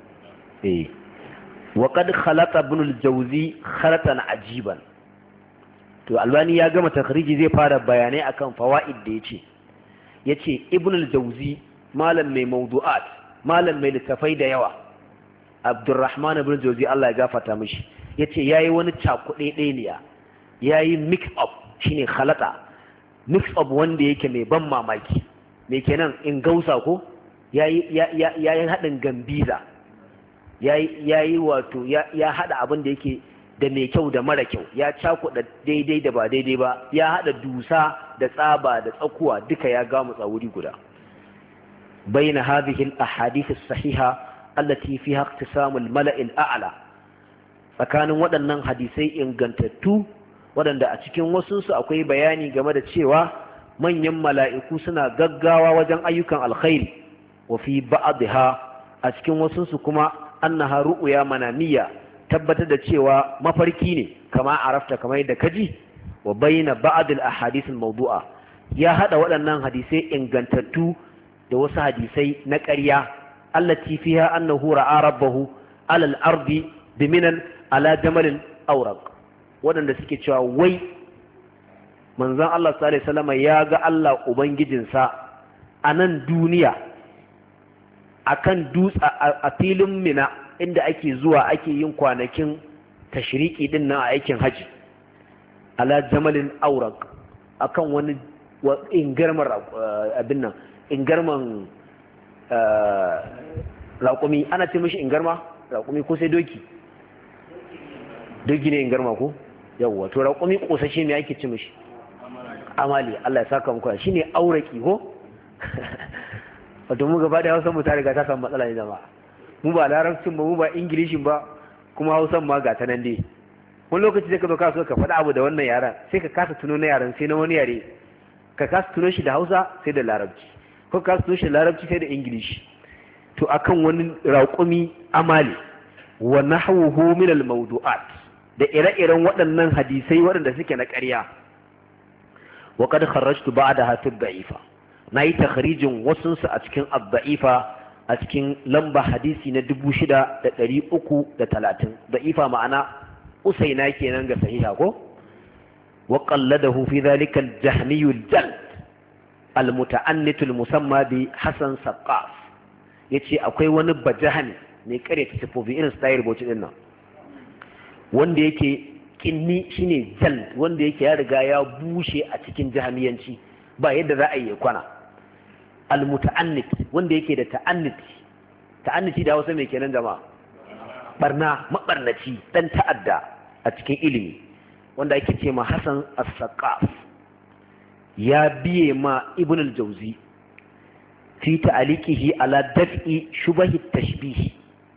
Speaker 1: وقد خلط ابن الجوزي خلطا عجيبا to albani ya gama takhriji zai fara bayanai akan fawaid da yace ibn al-jawzi malam mai mawdu'at malam mai littafai da yawa abdurrahman ibn jawzi Allah ya gafarta mishi yace yayi wani cakude ɗeniya yayi mix up shine khalata mix up wanda yake mai ban mamaki me kenan in gausa ko yayi hadin gambiza yayi wato ya hada abin da yake da mai kyau da mara kyau, ya cakuɗa daidai da ba daidai ba, ya hada dusa da tsaba da tsakuwa duka ya gamu tsawuri guda. Baina hadhihi al-ahadith as-sahiha allati fiha iqtisamu al-mala'i al-a'la, tsakanin waɗannan hadisai ingantattu waɗanda a cikin wasunsu akwai bayani game da cewa manyan mala'iku suna gaggawa wajen ayyukan alkhairi, wa fi ba'dha a cikin wasunsu kuma annaha ru'ya manamiyya, tabbatar da cewa mafarki ne kama arafta kamar yadda kaji. Wa bayna ba'd al-ahadith al-mawdu'a, ya hada waɗannan hadisai ingantattu da wasu hadisai na ƙarya allati fiha annahu ra'a rabbahu ala al-ardi biminan ala jamalin awraq, waɗanda suke cewa wai manzon Allah sallallahu alaihi wasallam ya ga Allah ubangijinsa a nan duniya akan dutsa a filin Mina inda ake zuwa ake yin kwanakin tashriki din nan a aikin haji, ala jamalin awraq, akan wani ingarmar abin nan ingarman raƙumi, ana ce mishi ingarma raƙumi ko sai doki ne ingarma ko yawwa, to raƙumi ƙosashe me ake ce mishi amali, Allah ya saka muku shine auraki ko wato mu gaba da Hausa mu ta riga ta samu matsala ne jama'a, mu ba larabcin ba mu ba ingilishin ba, kuma Hausan ma ga ta nan dai. Wani lokaci sai ka zo ka so ka faɗa abu da wannan yaran sai ka kasa tuno na yaran sai na wani yare, ka kasa tuno shi da Hausa sai da larabci, ko ka kasa tuno shi da larabci sai da ingilishi. To akan wani raƙumi amali wa nahwuhu min al-mawdu'at, da ire-iren waɗannan hadisai waɗanda suke na ƙarya. Wa qad kharrajtu ba'daha fi ad-da'ifa, nayi takhrijin wasun su a cikin ad-da'ifa a cikin lamba hadisi na 6330. Da'ifa ma'ana usaina kenan ga sahiha ko. Wa qalladahu fi dhalika al-jahmi al-jald al-muta'annit al-musamma bi Hasan Saqqaf, yace akwai wani bajahani mai kare ta sifofi irin style bauchi din nan, wanda yake kinni shine jald, wanda yake ya riga ya bushe a cikin jahamiyanci ba yadda za a yi kwana. Al-muta'annit wanda yake da ta'anniti da Hausa mai kenan jama'a, barna, mabarnaci, dan ta'adda a cikin ilimi, wanda ake ce ma Hasan as-Saqqaf, ya biye ma Ibn al-Jawzi fi ta'liqihi ala daf'i shubahi tashbih,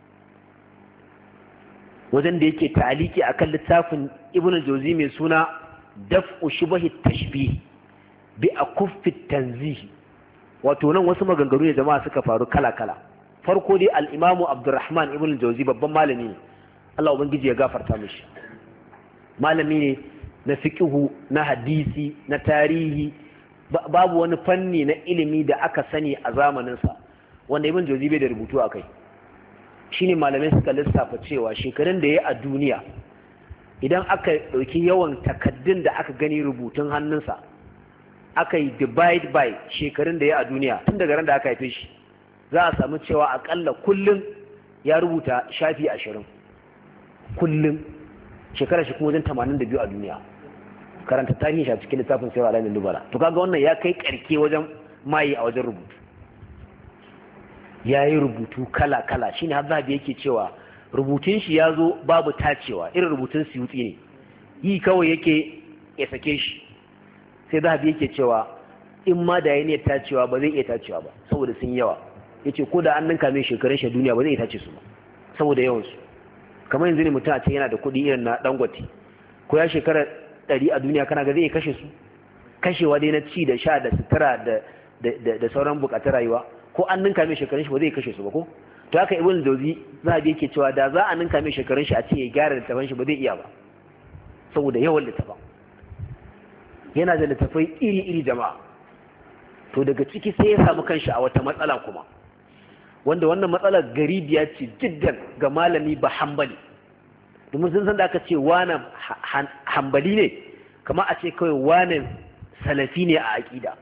Speaker 1: wajen da yake ta'liqi akan littafin Ibn al-Jawzi mai suna daf'u shubahi tashbih bi akuffi tanzih. Wato nan wasu maganganu ne jama'a suka faru kala-kala. Farko dai al-Imam Abdurrahman Ibn al-Jawzi babban malami ne, Allah ubangiji ya gafarta mishi, malami ne na fiqhu, na hadisi, na tarihi, babu wani fanni na ilimi da aka sani a zamaninsa wanda Ibn Jawzi bai da rubutu a kai. Shine malamai suka lissafa cewa shekarun da ya a duniya, idan aka ɗauki yawan takaddun da aka gani rubutun hannunsa aka yi divide by shekarun da ya a duniya tun daga ran da aka haife shi, za a samu cewa akalla kullum ya rubuta shafi 20 kullum. Shekarar shi kuma wajen 82 a duniya. Karanta tarihin shi a cikin littafin Sirru Alamin Nubala. To kaga wannan ya kai karke wajen mayi a wajen rubutu. Ya yi rubutu kala-kala, shine har Zahabi yake cewa rubutun shi ya zo babu tacewa, irin rubutun Suyuti ne, yi kawai yake ya sake shi. Sai Zahabi yake cewa in ma da ya ne tacewa ba zai iya tacewa ba saboda sun yawa. Yace ko da an ninka mai shekarun shi duniya ba zai iya tace su ba saboda yawansu. Kamar yanzu ne mutum a ce yana da kuɗi irin na Dangote, ko ya shekara 100 a duniya, kana ga zai kashe su, kashewa dai na ci da sha da sutura da sauran bukatun rayuwa, ko an ninka mai shekarun shi ba zai kashe su ba ko. to haka ibn Jawzi zahabi yake cewa da za a ninka mai shekarun shi a ce ya gyara littafin shi ba zai iya ba saboda yawan littafin yana da littafai iri-iri jama'a. To daga ciki sai ya samu kanshi a wata matsala kuma wanda wannan matsalar garibiya ce jiddan ga malami ba hambali, domin sun san da aka ce wane hambali ne kamar a ce kawai wane salafi ne a aƙida.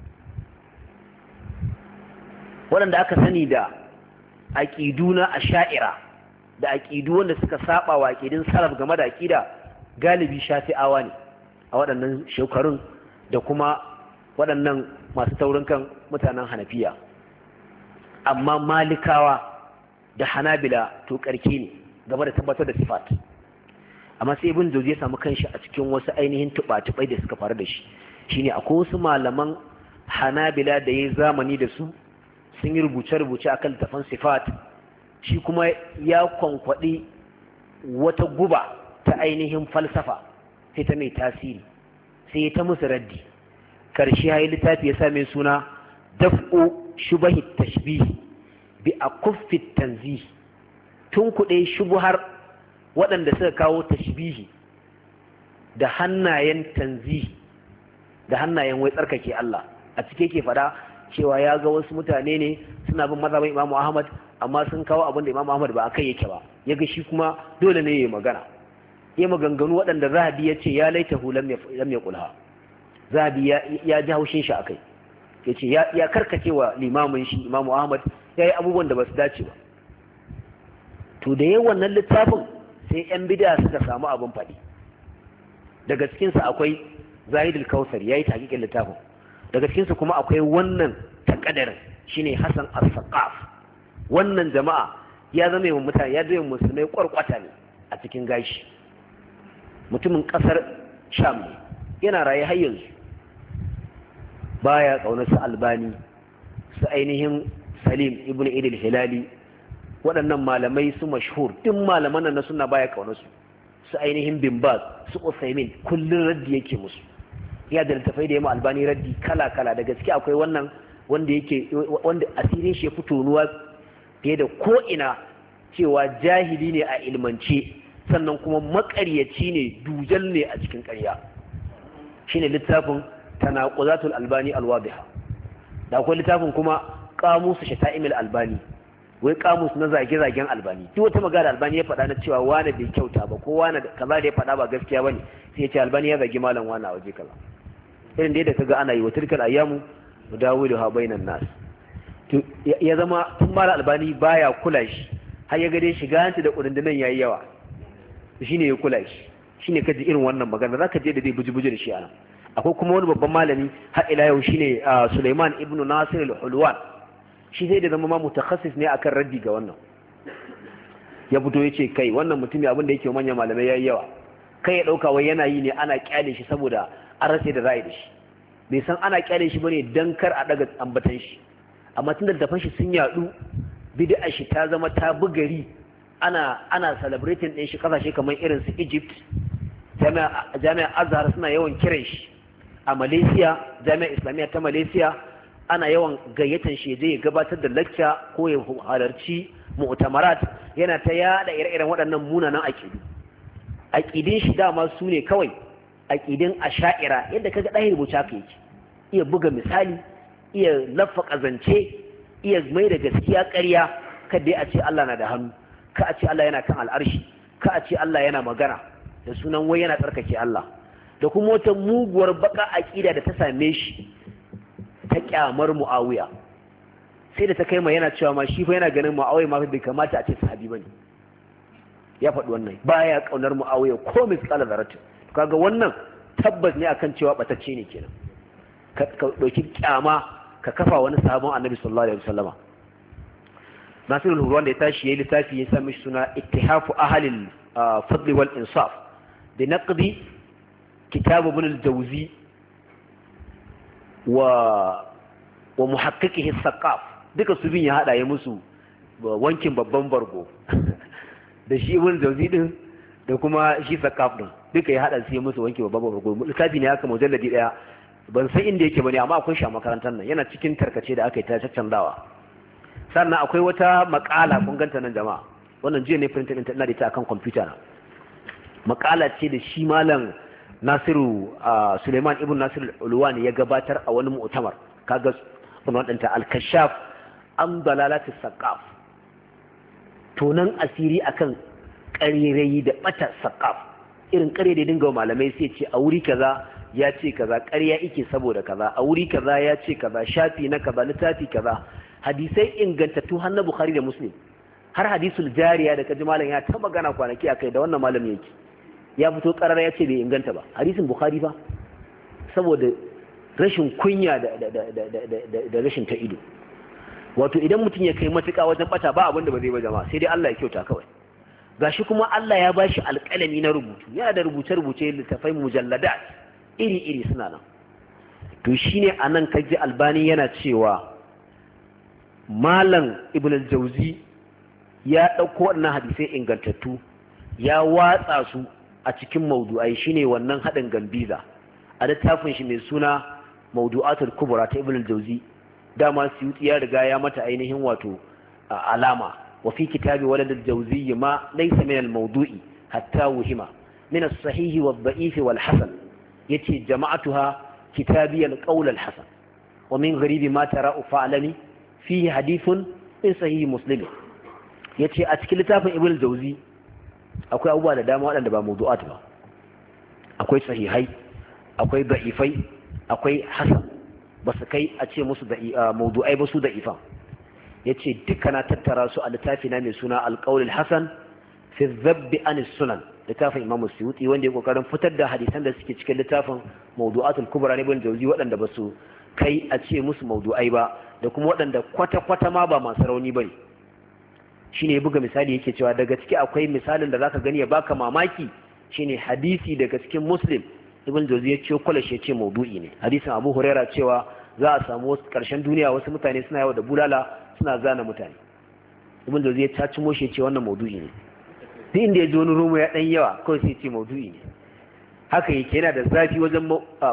Speaker 1: Waɗanda aka sani da aƙidu na asha'ira da aƙidu wanda suka saba wa aƙidun salaf game da aƙida galibi shafi'awa ne a waɗannan shekarun da kuma waɗannan masu taurin kan mutanen hanafiya, amma malikawa da hanabila to ƙarke ne game da tabbatar da sifat. Amma sai ibn Jawzi ya samu kanshi a cikin wasu ainihin tuba-tubai da suka faru da shi, shine akwai wasu malaman hanabila da ya zamani da su sun yi rubuce-rubuce akan littafin sifat, shi kuma ya kwankwaɗi wata guba ta ainihin falsafa sai ta mai tasiri sai ta musu raddi. Karshe ya yi littafi ya same suna daf'u shubahi tashbihi bi akuffi tanzih, tun kuɗe shubuhar waɗanda suka kawo tashbihi da hannayen tanzihi da hannayen wai tsarkake Allah. A cike ke fada cewa ya ga wasu mutane ne suna bin mazhabin Imam Ahmad amma sun kawo abin da Imam Ahmad ba akai yake ba, ya ga shi kuma dole ne ya magana, ya maganganu waɗanda Zahabi ya ce ya laitahu lam yaqulha. Zahabi ya ji haushin shi akai, ya ce ya karkace wa limamin shi Imam Ahmad, ya yi abubuwan da ba su dace ba. To da yawan wannan littafin sai yan bid'a suka samu abin faɗi. Daga cikinsa akwai Zahid al-Kautsar ya yi tahqiqin littafin, daga cikinsa kuma akwai wannan takadarin shine Hassan al-Saqaf. Wannan jama'a ya zama yawan mutane, ya zama musulmai kwarkwata ne a cikin gashi, mutumin kasar Sham ne, yana raye har yanzu, baya kaunar su Albani, su ainihin Salim ibn Eid al-Hilali, waɗannan malamai su mashhur, duk malaman nan na sunna baya kaunar su, su ainihin Bin Baz, su Usaimin, kullun raddi yake musu. Ya da littafai da yamma Albani raddi kala kala, da gaske akwai wannan wanda asirin shi ya fito ruwa fiye da ko ina, cewa jahili ne a ilmance sannan kuma makaryaci ne, dujal ne a cikin ƙarya. Shine littafin Tanaquzatul Albani Al-Wadiha. Da akwai littafin kuma Qamus Shata'imil Albani, wai kamus na zage-zagen Albani. Duk wata magana Albani ya faɗa na cewa wane bai kyauta ba ko wane kaza da ya faɗa ba gaskiya bane, sai ya ce Albani ya zagi malam wane a waje kaza. Irin da yadda kaga ana yi wa tilkal ayyamu mudawiluha bainan nas. To ya zama tun malam Albani baya kula shi, har ya gade shiga hanci da kurundunan yayi yawa. Shine ya kula shi. Shine kaji irin wannan magana zaka je da zai buji-buji da shi ana. Akwai kuma wani babban malami har ila yau shine Sulaiman ibn Nasir al-Hulwan. Shi zai da zama ma mutakassis ne akan raddi ga wannan. Ya fito ya ce kai wannan mutumi abin da yake manyan malamai yayi yawa, kai ya dauka wai yana yi ne ana kyale shi saboda an rasa da ra'ayi da shi, bai san ana kyale shi bane dan kar a daga ambatan shi. Amma tun da dafan shi sun yadu, bid'a shi ta zama ta bugari, ana celebrating din shi kasashe kamar irin su Egypt, jami'a Azhar suna yawan kiran shi, a Malaysia jami'a Islamiyya ta Malaysia ana yawan gayyatan shi je ya gabatar da lecture ko ya halarci mu'tamarat, yana ta yada ire-iren waɗannan munanan aqidu. Aqidin shi dama su ne kawai aqidin asha'ira, yadda kaga dai rubuta ka yake, iya buga misali, iya lafaka zance, iya mai da gaskiya ƙarya, kada a ce Allah na da hannu, ka a ce Allah yana kan al'arshi, ka a ce Allah yana magana da sunan wai yana tsarkake Allah. Da kuma wata muguwar baka aqida da ta same shi ta kyamar Muawiya, sai da ta kai ma yana cewa ma shi fa yana ganin Muawiya ma bai kamata a ce sahabi bane. Ya faɗi wannan, baya kaunar Muawiya ko misqala zarratin. To kaga wannan tabbas ne akan cewa batacce ne kenan. Ka dauki kyama ka kafa wani sahabban Annabi sallallahu alaihi wasallama. Nasirul Hurwan da ya tashi yayi littafi ya sami suna Ittihafu Ahlil Fadl wal Insaf bi naqdi kitab Ibn al-Jawzi wa muhaqqiqihi Saqaf. Duka su bin ya hada ya musu wankin babban bargo da shi Ibn Jawzi din da kuma shi Saqaf din, duka ya hada su ya musu wankin babban bargo. Littafi ne haka mujalladi daya, ban san inda yake bane amma akwai shi a makarantar nan, yana cikin tarkace da aka yi ta caccanzawa. sannan akwai wata makala kun ganta nan jama'a, wannan jiya ne printer ɗin ina da ita akan kwamfuta na. Makala ce da shi malam Nasiru Suleiman ibn Nasir al-Ulwani ya gabatar a wani mu'tamar, kaga sunan ɗinta al-Kashaf an dalalati saqaf, tonan asiri akan ƙarerayi da bata saqaf, irin ƙare da dinga malamai sai ce a wuri kaza ya ce kaza, ƙarya yake saboda kaza, a wuri kaza ya ce kaza, shafi na kaza, littafi kaza, hadisai ingantattu har na Bukhari da Muslim, har hadisul jariya da kaji malam ya ta magana kwanaki akai da wannan malam yake ya fito karara ya ce bai inganta ba, hadisin Bukhari ba, saboda rashin kunya da rashin ta ido. Wato idan mutum ya kai matuƙa wajen bata ba abin da ba zai ba jama'a, sai dai Allah ya kyauta kawai. Gashi kuma Allah ya bashi alƙalami na rubutu, yana da rubuce-rubuce littafai mujalladat iri-iri suna nan. To shine anan kaji Albani yana cewa Malam Ibn al-Jawzi ya ɗauko waɗannan hadisai ingantattu ya watsa su a cikin maudu'ai, shine wannan haɗin gambiza a littafin shi mai suna Mawdu'atul Kubra ta Ibn al-Jawzi. Dama Suyuti ya riga ya mata ainihin wato alama, wa fi kitabi walad al-Jawzi ma laysa min al-mawdu'i hatta wuhima min as-sahih wad-da'if wal-hasan, yace jama'atuha kitabi al-qawl al-hasan wa min gharibi ma tara'u fa'alani fihi hadithun in sahih Muslim. Yace a cikin littafin Ibn al-Jawzi akwai abubuwa da dama waɗanda ba mawdu'at ba, akwai sahihai, akwai da'ifai, akwai hasan, ba su kai a ce musu mawdu'ai ba su da'ifan. Yace duka na tattara su a littafi na mai suna al-qawl al-hasan fi dhabbi an sunan, littafin Imam Suyuti wanda ya kokarin fitar da hadisan da suke cikin littafin Mawdu'atul Kubra na Ibn al-Jawzi waɗanda ba su kai a ce musu mawdu'ai ba, da kuma waɗanda kwata-kwata ma ba masu rauni bane. Shine ya buga misali yake cewa daga ciki akwai misalin da zaka gani ya baka mamaki, shine hadisi daga cikin Muslim Ibn Jawzi ya ce kwala shi ce maudu'i ne, hadisin Abu Huraira cewa za a samu wasu karshen duniya wasu mutane suna yawa da bulala suna zana mutane. Ibn Jawzi ya tacimo shi ce wannan maudu'i ne, duk inda ya ji wani rumo ya dan yawa kawai sai ce maudu'i ne. Haka yake, yana da zafi wajen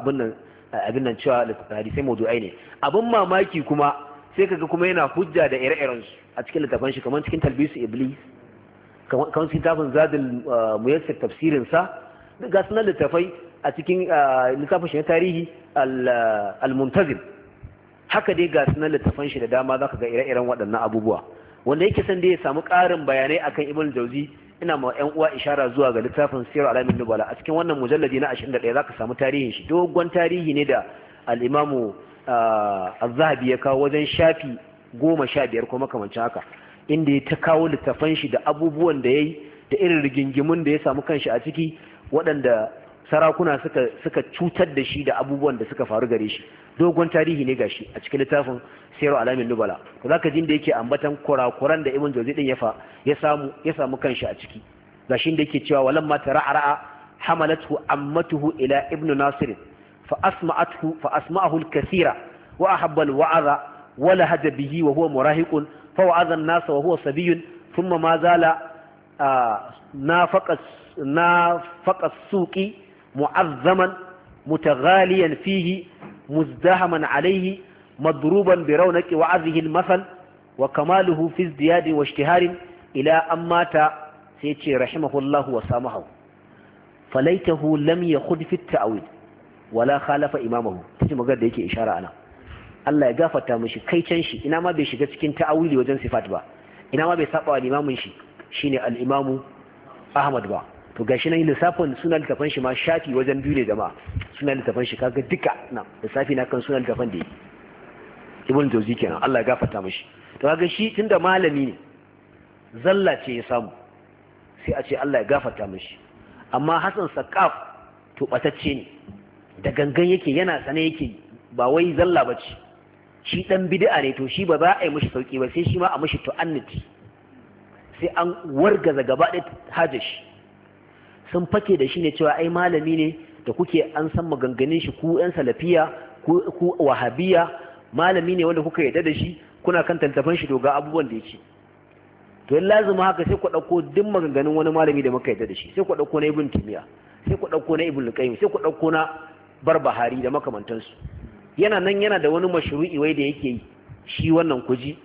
Speaker 1: abin nan cewa hadisai maudu'ai ne. Abin mamaki kuma sai kaga kuma yana hujja da ire-iren su a cikin littafin shi, kamar cikin Talbisu Iblis, kamar cikin tafin Zadul Muyassir tafsirin sa, ga sunan littafai a cikin littafin shi na tarihi al-Muntazim. Haka dai ga sunan littafin shi da dama zaka ga ire-iren waɗannan abubuwa. Wanda yake san da ya samu ƙarin bayanai akan Ibn Jawzi, ina ma ƴan uwa ishara zuwa ga littafin Sirr Alamin Nubala. A cikin wannan mujalladi na 21 zaka samu tarihin shi, dogon tarihi ne da al-Imamu Az-Zahabi ya kawo wajen shafi 15 ko makamancin haka, inda ya ta kawo littafan shi da abubuwan da ya yi da irin rigingimun da ya samu kanshi a ciki, waɗanda sarakuna suka cutar da shi da abubuwan da suka faru gare shi. Dogon tarihi ne gashi a cikin littafin Sirr Alamin Nubala. To zaka jin da yake ambatan kurakuran da Ibn Jawzi din ya samu kanshi a ciki. Gashin da yake cewa walamma tara'ara hamalathu ammatuhu ila Ibn Nasir fa asma'ahu al-kathira wa ahabba al-wa'za wa lahaja bihi wa huwa murahiqun fa wa'adha an-nas wa huwa sabiyyun thumma ma zala nafaqa as-suqi mu'azzaman mutaghaliyan fihi muzdahaman alayhi madruban bi rawnaqi wa'azihi al-masal wa kamaluhu fi izdiyad wa ijtihar ila an mata sai ce rahimahullahu wa samahu falaitahu lam yakhud fi at-ta'wil wala khalafa imamahu. tace magana da yake ishara ana, Allah ya gafarta mishi, kai can shi ina ma bai shiga cikin ta'awili wajen sifat ba, ina ma bai saba wa limamin shi shine al-Imam Ahmad ba. to gashi nan lissafin sunan littafin shi ma shafi wajen biyu ne jama'a, sunan littafin shi kaga duka na lissafi na kan sunan littafin da Ibn Jawzi kenan, Allah ya gafarta mishi. to kaga shi tunda malami ne zalla ce ya samu sai a ce Allah ya gafarta mishi. Amma Hassan Saqaf to batacce ne, da gangan yake, yana sane yake, ba wai zalla bace, shi dan bid'a ne. to shi ba za a yi mishi sauki ba, sai shi ma a mishi tu'annati, sai an wargaza gaba ɗaya hajar shi. sun fake da shi ne cewa ai malami ne da kuke an san maganganun shi, ku yan salafiya ku wahabiya, malami ne wanda kuka yarda da shi, kuna kan tantafan shi to ga abubuwan da yake. to in lazima haka sai ku dauko duk maganganun wani malami da muka yarda da shi, sai ku dauko na Ibn Taymiyyah, sai ku dauko na Ibn Qayyim, sai ku dauko na Barbahari da makamantansu. yana nan yana da wani mashru'i wai da yake yi shi wannan kuji,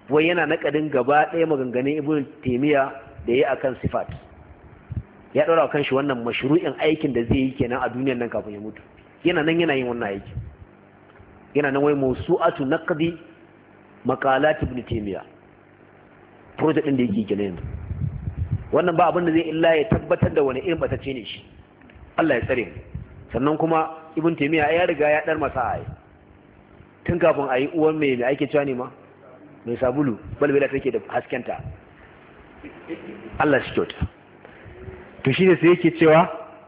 Speaker 1: wai yana nakadin gaba ɗaya maganganun ibn taymiya da yayi akan sifat ya daura kan shi wannan mashru'in aikin da zai yi kenan a duniyar nan kafin ya mutu yana nan yana yin wannan aiki yana nan wai mawsu'atu naqdi maqalat ibn taymiya project din da yake kenan yanzu wannan ba abin da zai illa ya tabbatar da wani irin batacce ne shi Allah ya tsare mu sannan kuma ibn taymiya ya riga ya dar masa ayi tun kafin ayi uwan mai ake cewa ne ma mai sabulu balbela take da haskenta Allah shi kyauta to shine sai yake cewa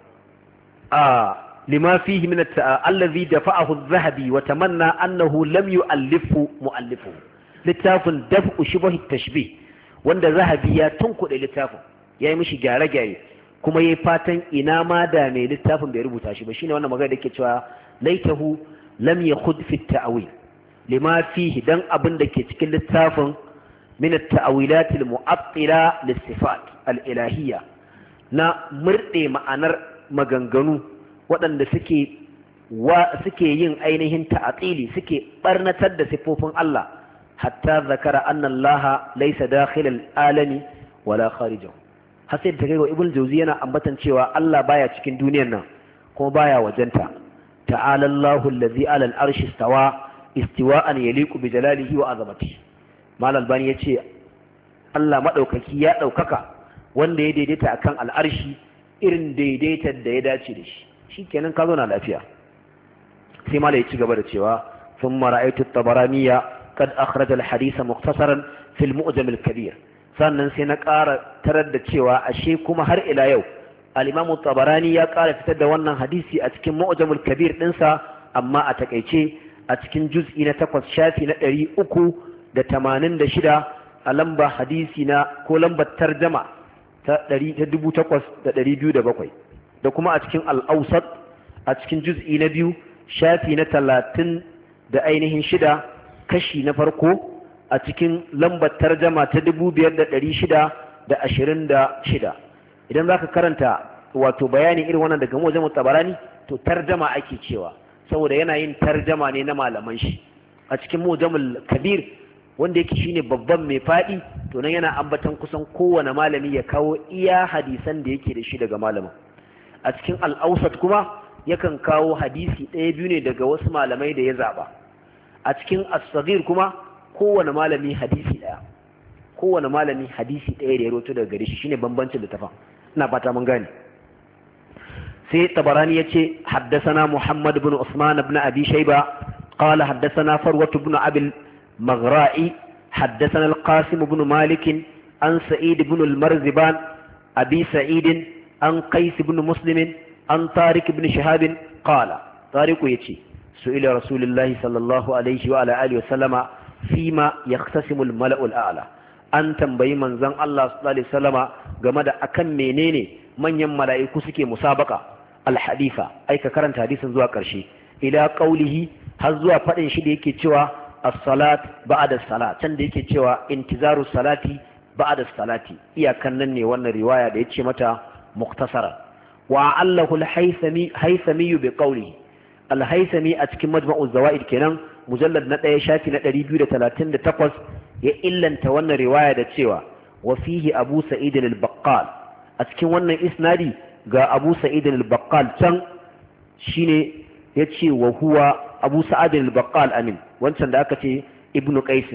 Speaker 1: lima fihi min allazi dafa'ahu adh-dhahabi wa tamanna annahu lam yu'allifu mu'allifu littafin daf'u shibhi tashbih wanda zahabi ya tunkuɗe littafin yayi mishi gyare-gyare kuma yayi fatan ina ma da mai littafin bai rubuta shi ba shine wannan magana da yake cewa laitahu lam yakhud fi at-ta'wil lima fihi dan abin da ke cikin littafin min at-ta'wilat al-mu'attila lis-sifat al-ilahiyya na murde ma'anar maganganu waɗanda suke yin ainihin ta'atili suke barnatar da sifofin Allah hatta zakara anna Allah laysa dakhil al-alami wala kharijahu har sai ta kai wa ibn jawzi yana ambatan cewa Allah baya cikin duniyar nan kuma baya wajenta ta'ala Allahu allazi 'ala al-arshi istawa istiwa'an yaliqu bi jalalihi wa 'azamatihi mal albani yace Allah madaukaki ya daukaka wanda ya daidaita akan al-arshi irin daidaitar da ya dace da shi shikenan ka zo na lafiya sai mala ya ci gaba da cewa thumma ra'aytu at-tabaraniya qad akhraja al-hadith mukhtasaran fi al-mu'jam al-kabir sannan sai na ƙara tarar da cewa ashe kuma har ila yau al-imam at-tabarani ya ƙara fitar da wannan hadisi a cikin mu'jam al-kabir dinsa amma a takeice a cikin juz'i na 8 shafi na 386 a lamba hadisi na ko lambar tarjama ta 8207 da kuma a cikin al-awsat a cikin juz'i na 2 shafi na 30 da ainihin 6 kashi na farko a cikin lambar tarjama ta 5626 idan zaka karanta wato bayani irin wannan daga Mu'jam at-Tabarani to tarjama ake cewa saboda yana yin tarjama ne na malaman shi a cikin Mu'jam al-Kabir wanda yake shine babban mai fadi to nan yana ambatan kusan kowane malami ya kawo iya hadisan da yake da shi daga malamin a cikin al-Awsat kuma yakan kawo hadisi ɗaya biyu ne daga wasu malamai da ya zaba a cikin as-Saghir kuma kowane malami hadisi ɗaya da ya roto daga gare shi shine bambancin littafin ina fata mun gane sai Tabarani yace haddathana Muhammad ibn Usman ibn Abi Shayba qala haddathana Farwat ibn Abi al-Maghra'i haddathana al-Qasim ibn Malik an Sa'id ibn al-Marziban Abi Sa'id an Qais ibn Muslim an Tariq ibn Shihab qala Tariq yace su'ila Rasulullahi sallallahu alaihi wa ala alihi wa sallama fima yaqtasimul mala'ul a'la an tambayi manzon Allah sallallahu alaihi wasallama game da akan menene manyan mala'iku suke musabaka al-hadifa ai ka karanta hadisin zuwa karshe ila qaulihi har zuwa fadin shi da yake cewa as-salat ba'da as-salat can da yake cewa intizaru salati ba'da as-salati iyakan nan ne wannan riwaya da yace mata mukhtasara wa allahu al-haythami bi qawlihi al-haythami a cikin majma'u zawaid kenan mujallad na 1 shafi na 238 ya illanta wannan riwaya da cewa wa fihi Abu Sa'id al-Baqqal a cikin wannan isnadi ga Abu Sa'id al-Baqqal can shine yace wa huwa Abu Sa'id al-Baqqal amin wancan da aka ce Ibn Qais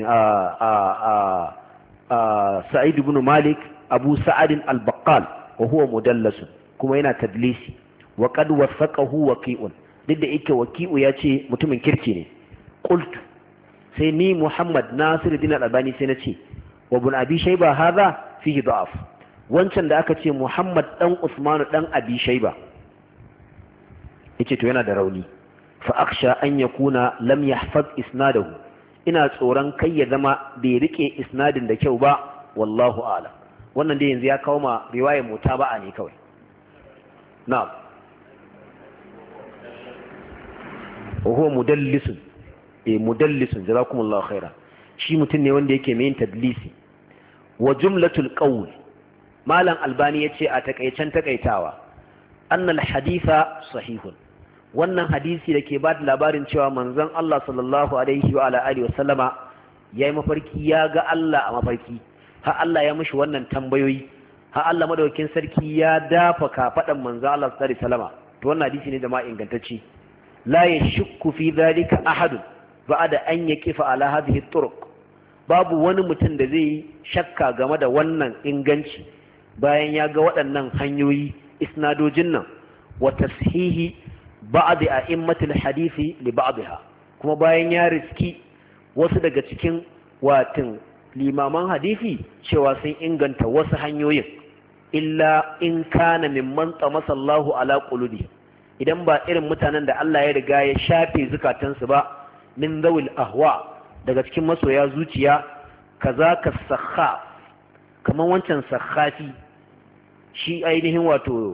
Speaker 1: Sa'id ibn Malik Abu Sa'id al-Baqqal wa huwa mudallas kuma yana tadlisi wa qad wasaqahu waqi'un duk da yake waqi'u yace mutumin kirki ne qultu sai ni Muhammad Nasiruddin Al-Albani sai nace wa ibn Abi Shayba hadha fihi da'af wancan da aka ce Muhammad dan Usman dan Abi Shayba yace to yana da rauni fa akhsha an yakuna lam yahfaz isnadahu ina tsoron kai ya zama bai rike isnadin da kyau ba wallahu a'lam wannan dai yanzu ya kawo ma riwayar mutaba'a ne kawai na'am wa huwa mudallisun mudallisun jazakumullahu khaira shi mutum ne wanda yake mai tadlisi wa jumlatul qawl malam albani yace a takaicen takaitawa annal haditha sahihun wannan hadisi dake ba da labarin cewa manzon Allah sallallahu alaihi wa ala alihi wasallama yayi mafarki ya ga Allah a mafarki har Allah ya mishi wannan tambayoyi har Allah madaukakin sarki ya dafa kafadan manzo Allah sallallahu alaihi wasallam to wannan hadisi ne da ma ingantacce la yashukku fi dhalika ahad ba'da an yaqifa ala hadhihi turuq babu wani mutum da zai shakka game da wannan inganci bayan ya ga waɗannan hanyoyi isnadojin nan wa tashihi ba'd a'immatil hadisi li ba'dha kuma bayan ya riski wasu daga cikin watin limaman hadisi cewa sun inganta wasu hanyoyin illa in kana mimman tamasa Allahu ala qulubi idan ba irin mutanen da Allah ya riga ya shafe zukatansu ba min zawil ahwa daga cikin masoya zuciya kaza ka sakhaf kaman wancan sakhafi shi ainihin wato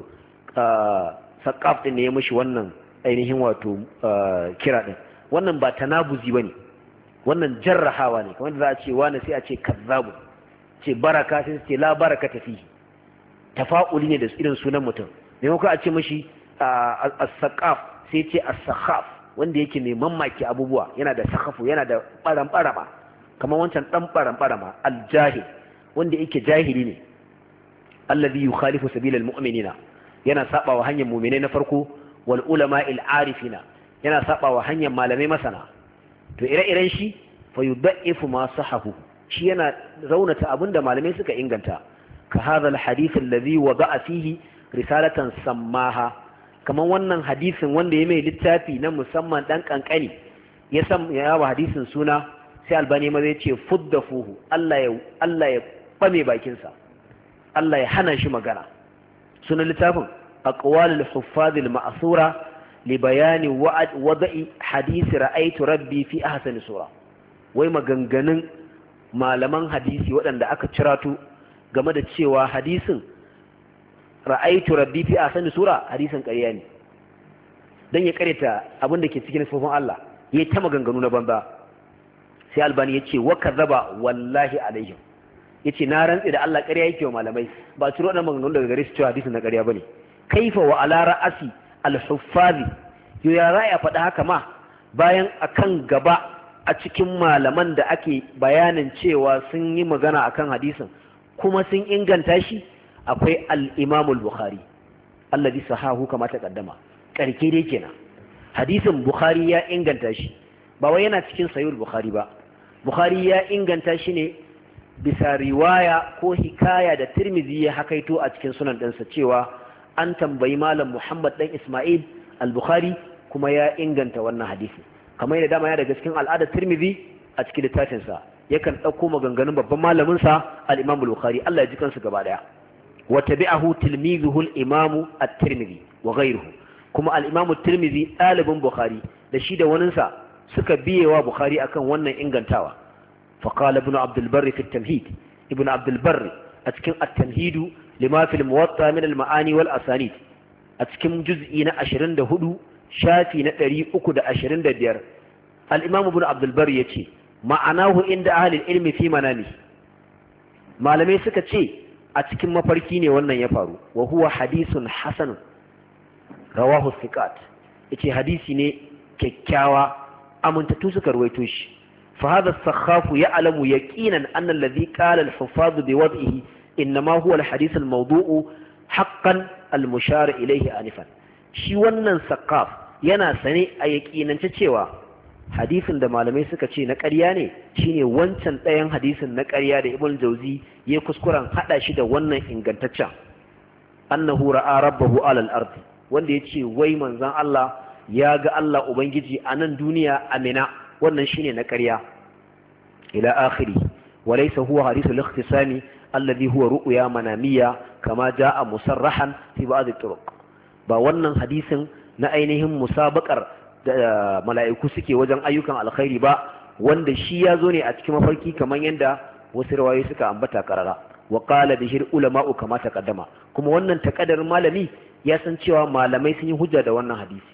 Speaker 1: sakaf din ne ya mishi wannan ainihin wato kira din wannan ba tanabuzi bane wannan jarrahawa ne kamar da za a ce wani sai a ce kazzabu ce baraka sai ce la baraka tafi tafa'uli ne da irin sunan mutum maimakon a ce mishi as-saqaf sai ce as-sakhaf wanda yake mai mamaki abubuwa yana da sakhafu yana da baran-barama kamar wancan dan baran-barama al-jahil wanda yake jahili ne alladhi yukhalifu sabilal mu'minina yana sabawa hanyar mu'minai na farko wal ulama'il arifina yana sabawa hanyar malamai masana to ire-iren shi fa yudaifu ma sahahu shi yana zaunata abinda malamai suka inganta ka hadha al-hadith alladhi wada'a fihi risalatan sammaha kaman wannan hadisin wanda ya mai littafi na musamman dan kankani ya yawa hadisin suna sai albani ma zai ce fuddafuhu Allah ya fame bakin sa Allah ya hana shi magana sunan littafin aqwalul huffaz al-ma'thura li bayani wada'i hadisi ra'aytu rabbi fi ahsani sura wai maganganun malaman hadisi waɗanda aka cirato game da cewa hadisin ra'aytu rabbi fi ahsani sura hadisin ƙarya ne dan ya kareta abin da ke cikin sifofin Allah yayi ta maganganu na banza sai albani yace wa kadhaba wallahi alaihim yace na rantsi da Allah ƙarya yake wa malamai ba ciro wannan maganganu daga gare su cewa hadisin na ƙarya bane kaifa wa ala ra'asi al-huffazi ya ra'aya faɗa haka ma bayan akan gaba a cikin malaman da ake bayanin cewa sun yi magana akan hadisin kuma sun inganta shi akwai al-Imam al-Bukhari alladhi sahahu kama taqaddama karke dai kenan hadisin Bukhari ya inganta shi ba wai yana cikin sahih al-Bukhari ba Bukhari ya inganta shi ne bisa riwaya ko hikaya da Tirmidhi ya hakaito a cikin sunan ɗinsa cewa an tambayi malam Muhammad dan Ismail al-Bukhari kuma ya inganta wannan hadisi kamar yadda dama ya daga cikin al'adar Tirmidhi a cikin littafin sa yakan dauko maganganun babban malamin sa al-Imam al-Bukhari Allah ya ji kansu gaba daya wa tabi'ahu tilmizuhu al-Imam at-Tirmidhi wa ghayruhu kuma al-Imam at-Tirmidhi dalibin Bukhari da shi da waninsa suka biyewa Bukhari akan wannan ingantawa fa qala ibn Abd al-Barr fi at-Tamhid ibn Abd al-Barr a cikin at-Tamhid lima fi al-Muwatta min al-Ma'ani wal Asanid a cikin juz'i na 24 shafi na 325 al-Imam ibn Abd al-Barr yace ma'anahu inda ahli ilmi fi manami malamai suka ce a cikin mafarki ne wannan ya faru wa huwa hadithun hasan rawahu thiqat yace hadisi ne kyakkyawa amintattu suka ruwaito shi fa hadha as-sakhaf ya'lamu yaqinan anna alladhi qala al-huffaz bi wad'ihi inma huwa al-hadith al-mawdu'u haqqan al-mushar ilayhi anifan shi wannan sakhaf yana sane a yaqinance cewa hadisin da malamai suka ce na ƙarya ne shine wancan ɗayan hadisin na ƙarya da Ibn Jauzi ya kuskuren hada shi da wannan ingantaccen annahu ra'a rabbahu alal ardi wanda yace wai manzon Allah ya ga Allah ubangiji a nan duniya amina wannan shine na ƙarya ila akhiri walaysa huwa hadithul ikhtisami alladhi huwa ru'ya manamiyya kama jaa musarrahan fi ba'd at-turuq ba wannan hadisin na ainihin musabaqar da mala'iku suke wajen ayyukan alkhairi ba wanda shi ya zo ne a cikin mafarki kamar yadda wasu rawayoyi suka ambata karara wa qala bihir ulama'u kama taqaddama kuma wannan takaddarin malami ya san cewa malamai sun yi hujja da wannan hadisi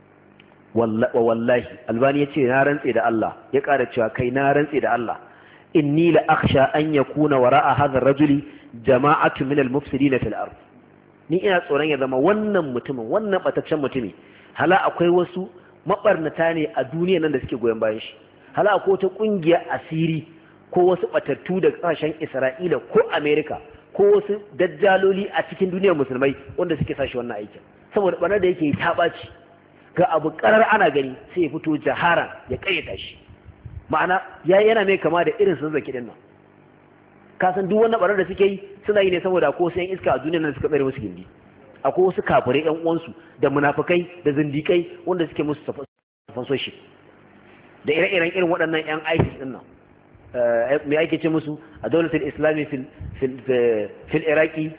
Speaker 1: wallahi albani yace na rantse da Allah ya ƙara cewa kai na rantse da Allah inni la akhsha an yakuna wara'a hadha ar-rajuli jama'atu min al-mufsidin fil ard ni ina tsoron ya zama wannan mutumin wannan bataccen mutumi hala akwai wasu mabarnata ne a duniya nan da suke goyon bayan shi hala ko ta ƙungiyar asiri ko wasu batattu da ƙasashen Isra'ila ko Amerika ko wasu dajjaloli a cikin duniyar musulmai wanda suke sashi wannan aikin saboda ɓarnar da yake ta ɓaci ga abu ƙarar ana gani sai ya fito jahara ya ƙayyata shi ma'ana yana mai kama da irin sun zaki dinnan ka san duk wannan ɓarnar da suke yi suna yi ne saboda ko sai iska a duniyar nan suka tsare musu gindi akwai wasu kafirai ƴan uwansu da munafikai da zindikai wanda suke musu sponsorship da ire-iren irin waɗannan ƴan ISIS din nan me ake ce musu a daulatul islami fil iraqi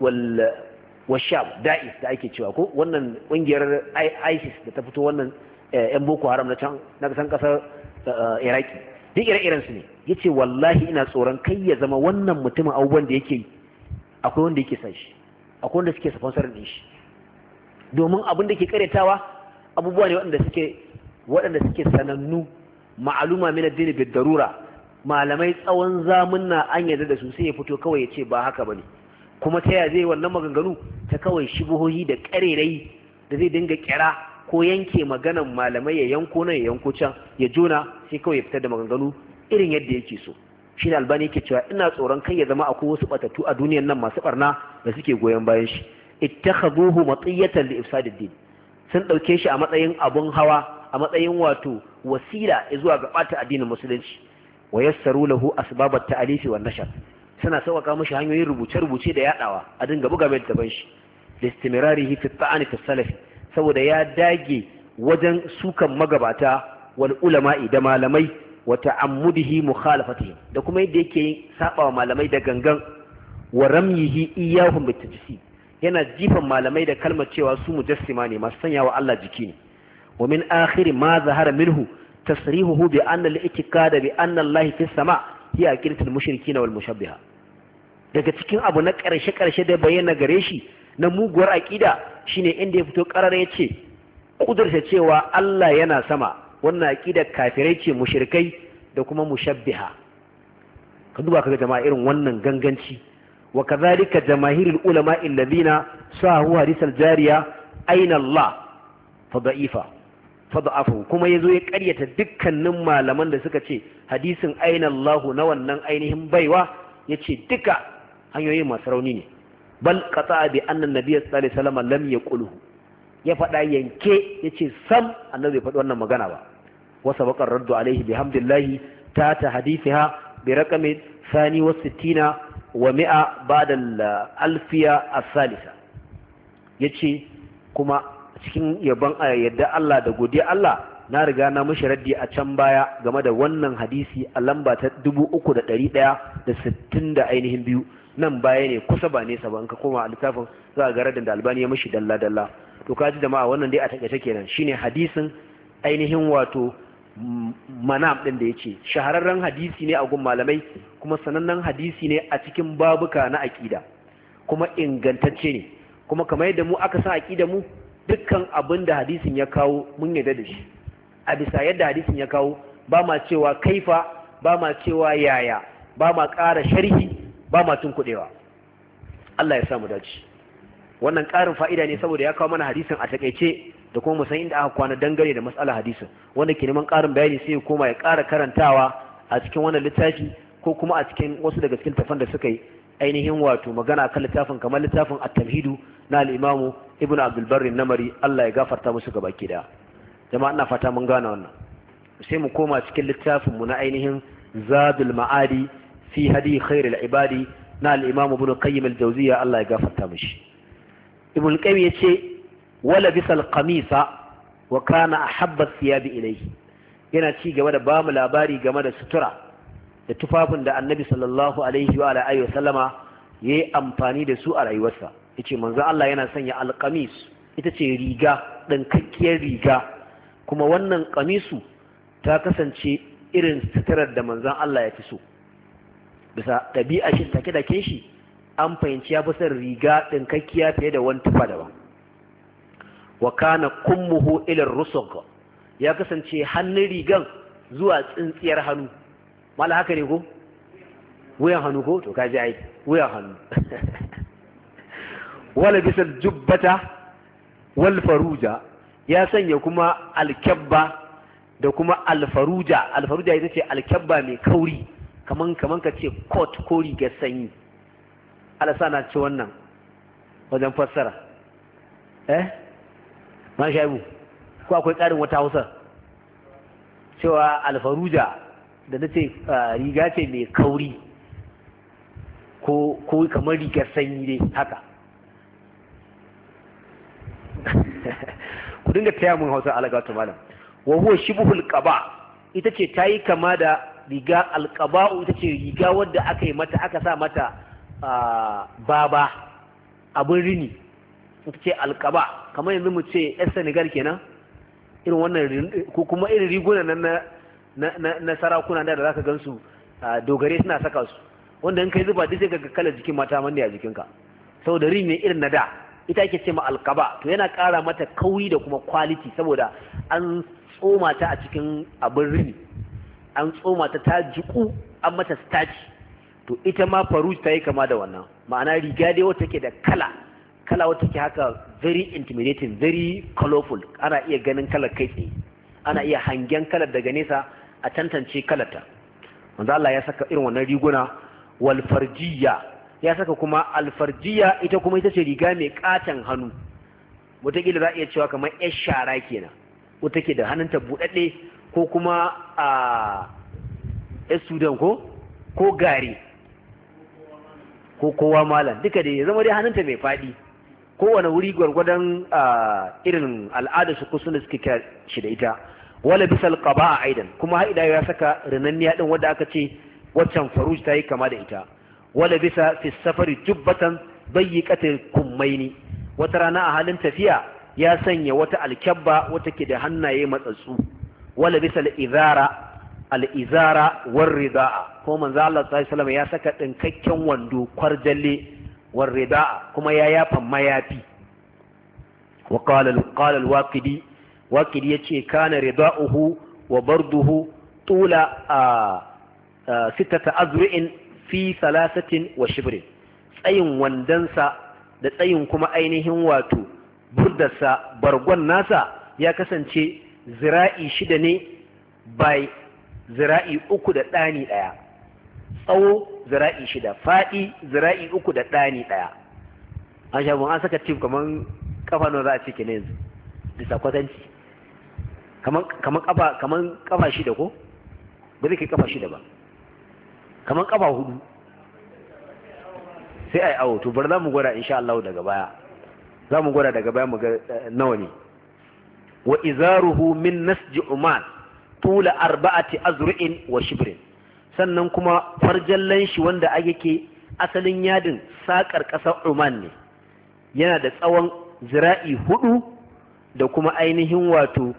Speaker 1: wal sham da'is da ake cewa ko wannan ƙungiyar ISIS da ta fito wannan ƴan boko haram na can kasar iraki duk ire-iren su ne yace wallahi ina tsoron kai ya zama wannan mutumin abubuwan da yake yi akwai wanda yake san shi akwai wanda suke sponsor din shi domin abin da ke karetawa abubuwa ne waɗanda suke sanannu ma'aluma min addini bid darura malamai tsawon zamunna an yarda da su sai ya fito kawai ya ce ba haka bane kuma ta yaya zai wannan maganganu ta kawai shubuhohi da karerai da zai dinga kira ko yanke maganan malamai ya yanko nan ya yanko can ya jona sai kawai ya fitar da maganganu irin yadda yake so shi da Albani yake cewa ina tsoron kai ya zama akwai wasu batattu a duniyar nan masu barna da suke goyon bayan shi ittakhaduhu matiyatan li ifsadiddin sun dauke shi a matsayin abun hawa a matsayin wato wasila zuwa ga bata addinin musulunci wa yassaru lahu asbabat ta'alifi wan nashr suna sauƙaƙa mishi hanyoyin rubuce-rubuce da yadawa a dinga buga mai daban shi listimirarihi fi ta'ani fi salafi saboda ya dage wajen sukan magabata wal ulama'i da malamai wa ta'ammudihi mukhalafatihim da kuma yadda yake sabawa malamai da gangan wa ramyihi iyyahum bitajsim yana jifan malamai da kalmar cewa su mujassima ne masu sanyawa Allah jiki ne wa min akhir ma zahara minhu tasrihuhu bi anna al-i'tiqad bi anna Allah fi sama hiya aqidatul mushrikin wal mushabbiha daga cikin abu na karshe da bayyana gare shi na muguwar aqida shine inda ya fito karara yace kudurta cewa Allah yana sama wannan aqidar kafirai ce mushrikai da kuma mushabbiha ka duba kaga jama'a irin wannan ganganci wa kadhalika jamaahirul ulama alladhina sahu hadithal jariya aina Allah fa da'ifa fa da'afu kuma yazo ya ƙaryata dukkanin malaman da suka ce hadisin aina Allah na wannan ainihin baiwa yace duka hanyoyi masu rauni ne bal qata'a bi anna an-nabiy sallallahu alaihi wasallam lam yaqulhu ya faɗa yanke yace sam annabi bai faɗi wannan magana ba وسبق الرد عليه بحمد الله تات حديثها برقم 62 و100 بعد الألفية الثالثة yace kuma cikin yabon yadda Allah da godiya Allah na riga na mishi raddi a can baya game da wannan hadisi a lamba ta 3160 da ainihin biyu nan baya ne kusa ba nesa ba in ka koma a littafin za ga raddin da Albani ya mishi dalla dalla to kaji jama'a wannan dai a takaice kenan shine hadisin ainihin wato manam ɗin da ya ce shahararren hadisi ne a gun malamai kuma sanannen hadisi ne a cikin babuka na aƙida kuma ingantacce ne kuma kamar yadda mu aka san aƙida mu dukkan abin da hadisin ya kawo mun yarda da shi a bisa yadda hadisin ya kawo ba ma cewa kaifa ba ma cewa yaya ba ma ƙara sharhi ba ma tunkuɗewa Allah ya samu dace wannan ƙarin fa'ida ne saboda ya kawo mana hadisin a takaice da kuma musan inda aka kwana dangane da mas'ala hadisin wanda ke neman ƙarin bayani sai ya koma ya ƙara karantawa a cikin wannan littafi ko kuma a cikin wasu daga cikin tafan da suka yi ainihin wato magana kan littafin kamar littafin at-tamhidu na al-imamu ibnu abdul barri namari Allah ya gafarta musu gabaki da jama'a ina fata mun gane wannan sai mu koma cikin littafin mu na ainihin zadul ma'adi fi hadi khairul ibadi na al-imamu ibnu qayyim al-jawziyya Allah ya gafarta mishi ibnu qayyim yace wala bisal qamisa wa kana ahabba thiyabi ilayhi yana ci gaba da bamu labari game da sutura da tufafin da annabi sallallahu alaihi wa alihi wa sallama yayi amfani da su a rayuwarsa yace manzo Allah yana sanya alqamis ita ce riga dinkakkiyar riga kuma wannan qamisu ta kasance irin suturar da manzon Allah ya fi so bisa dabi'a shi take da shi an fahimci ya fi son riga dinkakkiya fiye da wani tufa daban wa kana kummuhu ila rusuk ya kasance hannun rigan zuwa tsintsiyar hannu mala haka ne ko wuyan hannu ko to kaji ai wuyan hannu wala bisal jubbata wal faruja ya sanya kuma alkabba da kuma alfaruja. Alfaruja ita ce alkyabba mai kauri, kaman ka ce coat ko rigar sanyi. Alasa na ce wannan wajen fassara. Ma shaibu ko akwai ƙarin wata Hausa cewa alfaruja da ta ce riga ce mai kauri ko kamar rigar sanyi dai haka. Ku dinga taya mun Hausa alaga ta malam. Wa huwa shibhul qaba, ita ce tayi kama da riga alqaba'u, ita ce riga wadda aka yi mata, aka sa mata baba abin rini, ita ce alqaba. Kamar yanzu mu ce yan Senegal kenan, irin wannan ko kuma irin riguna nan na sarakuna da zaka gansu dogare suna saka su, wanda in kai zuba duk sai ka kala jikin mata manne a jikinka saboda rini ne irin na da. Ita ake ce ma alkaba. To yana ƙara mata kauri da kuma quality saboda an tsoma ta a cikin abin rini, an tsoma ta jiku, an mata starch. To ita ma faruj ta yi kama da wannan, ma'ana riga dai wata ke da kala wata ke haka very intimidating, very colorful. Ana iya ganin kalar kai tsaye, ana iya hangen kalar daga nesa a tantance kalarta. Manzo Allah ya saka irin wannan riguna. Wal farjiyya, ya saka kuma alfarjiya, ita kuma ita ce riga mai katon hannu, wataƙila za a iya cewa kamar yar shara kenan, wata ke da hannunta buɗaɗɗe, ko kuma yar sudan ko gari ko kowa malam, duka da ya zama dai hannunta mai faɗi, kowane wuri gwargwadon irin al'adar su ko suna suke kira shi da ita. Wala bisal qaba aidan, kuma haida ya saka rinanniya din wanda aka ce waccan faruj ta yi kama da ita. Wala bisa fi safari jubbatan bayyiqatil kummaini, wata rana a halin tafiya ya sanya wata alkyabba wata ke da hannaye matsatsu. Wala bisa al-izara war rida'a, ko manzo Allah sallallahu alaihi wasallam ya saka dinkakken wando kwarjalle war rida'a, kuma ya yafa mayafi. Wa qala al-waqidi yace kana rida'uhu wa barduhu tula sittata azru'in fi 3 wa shibrin, tsayin wandansa da tsayin kuma ainihin wato burdarsa, bargon nasa ya kasance zira'i 6 ne by zira'i 3 da ɗani ɗaya, tsawo zira'i 6, faɗi zira'i 3 da ɗani ɗaya. An shagun an saka tif kaman kafa nawa za a ce ke yanzu bisa kwatanci, kaman kafa 6 ko ba zai kai kafa 6 ba, kaman kafa 4 sai ai awo. To bari za mu gwada insha Allah daga baya, za mu gwada daga baya mu ga nawa ne. Wa izaruhu min nasji uman tula 4 azru'in wa shibrin, sannan kuma farjallan shi wanda ake asalin yadin sakar kasar Oman ne, yana da tsawon zira'i 4 da kuma ainihin wato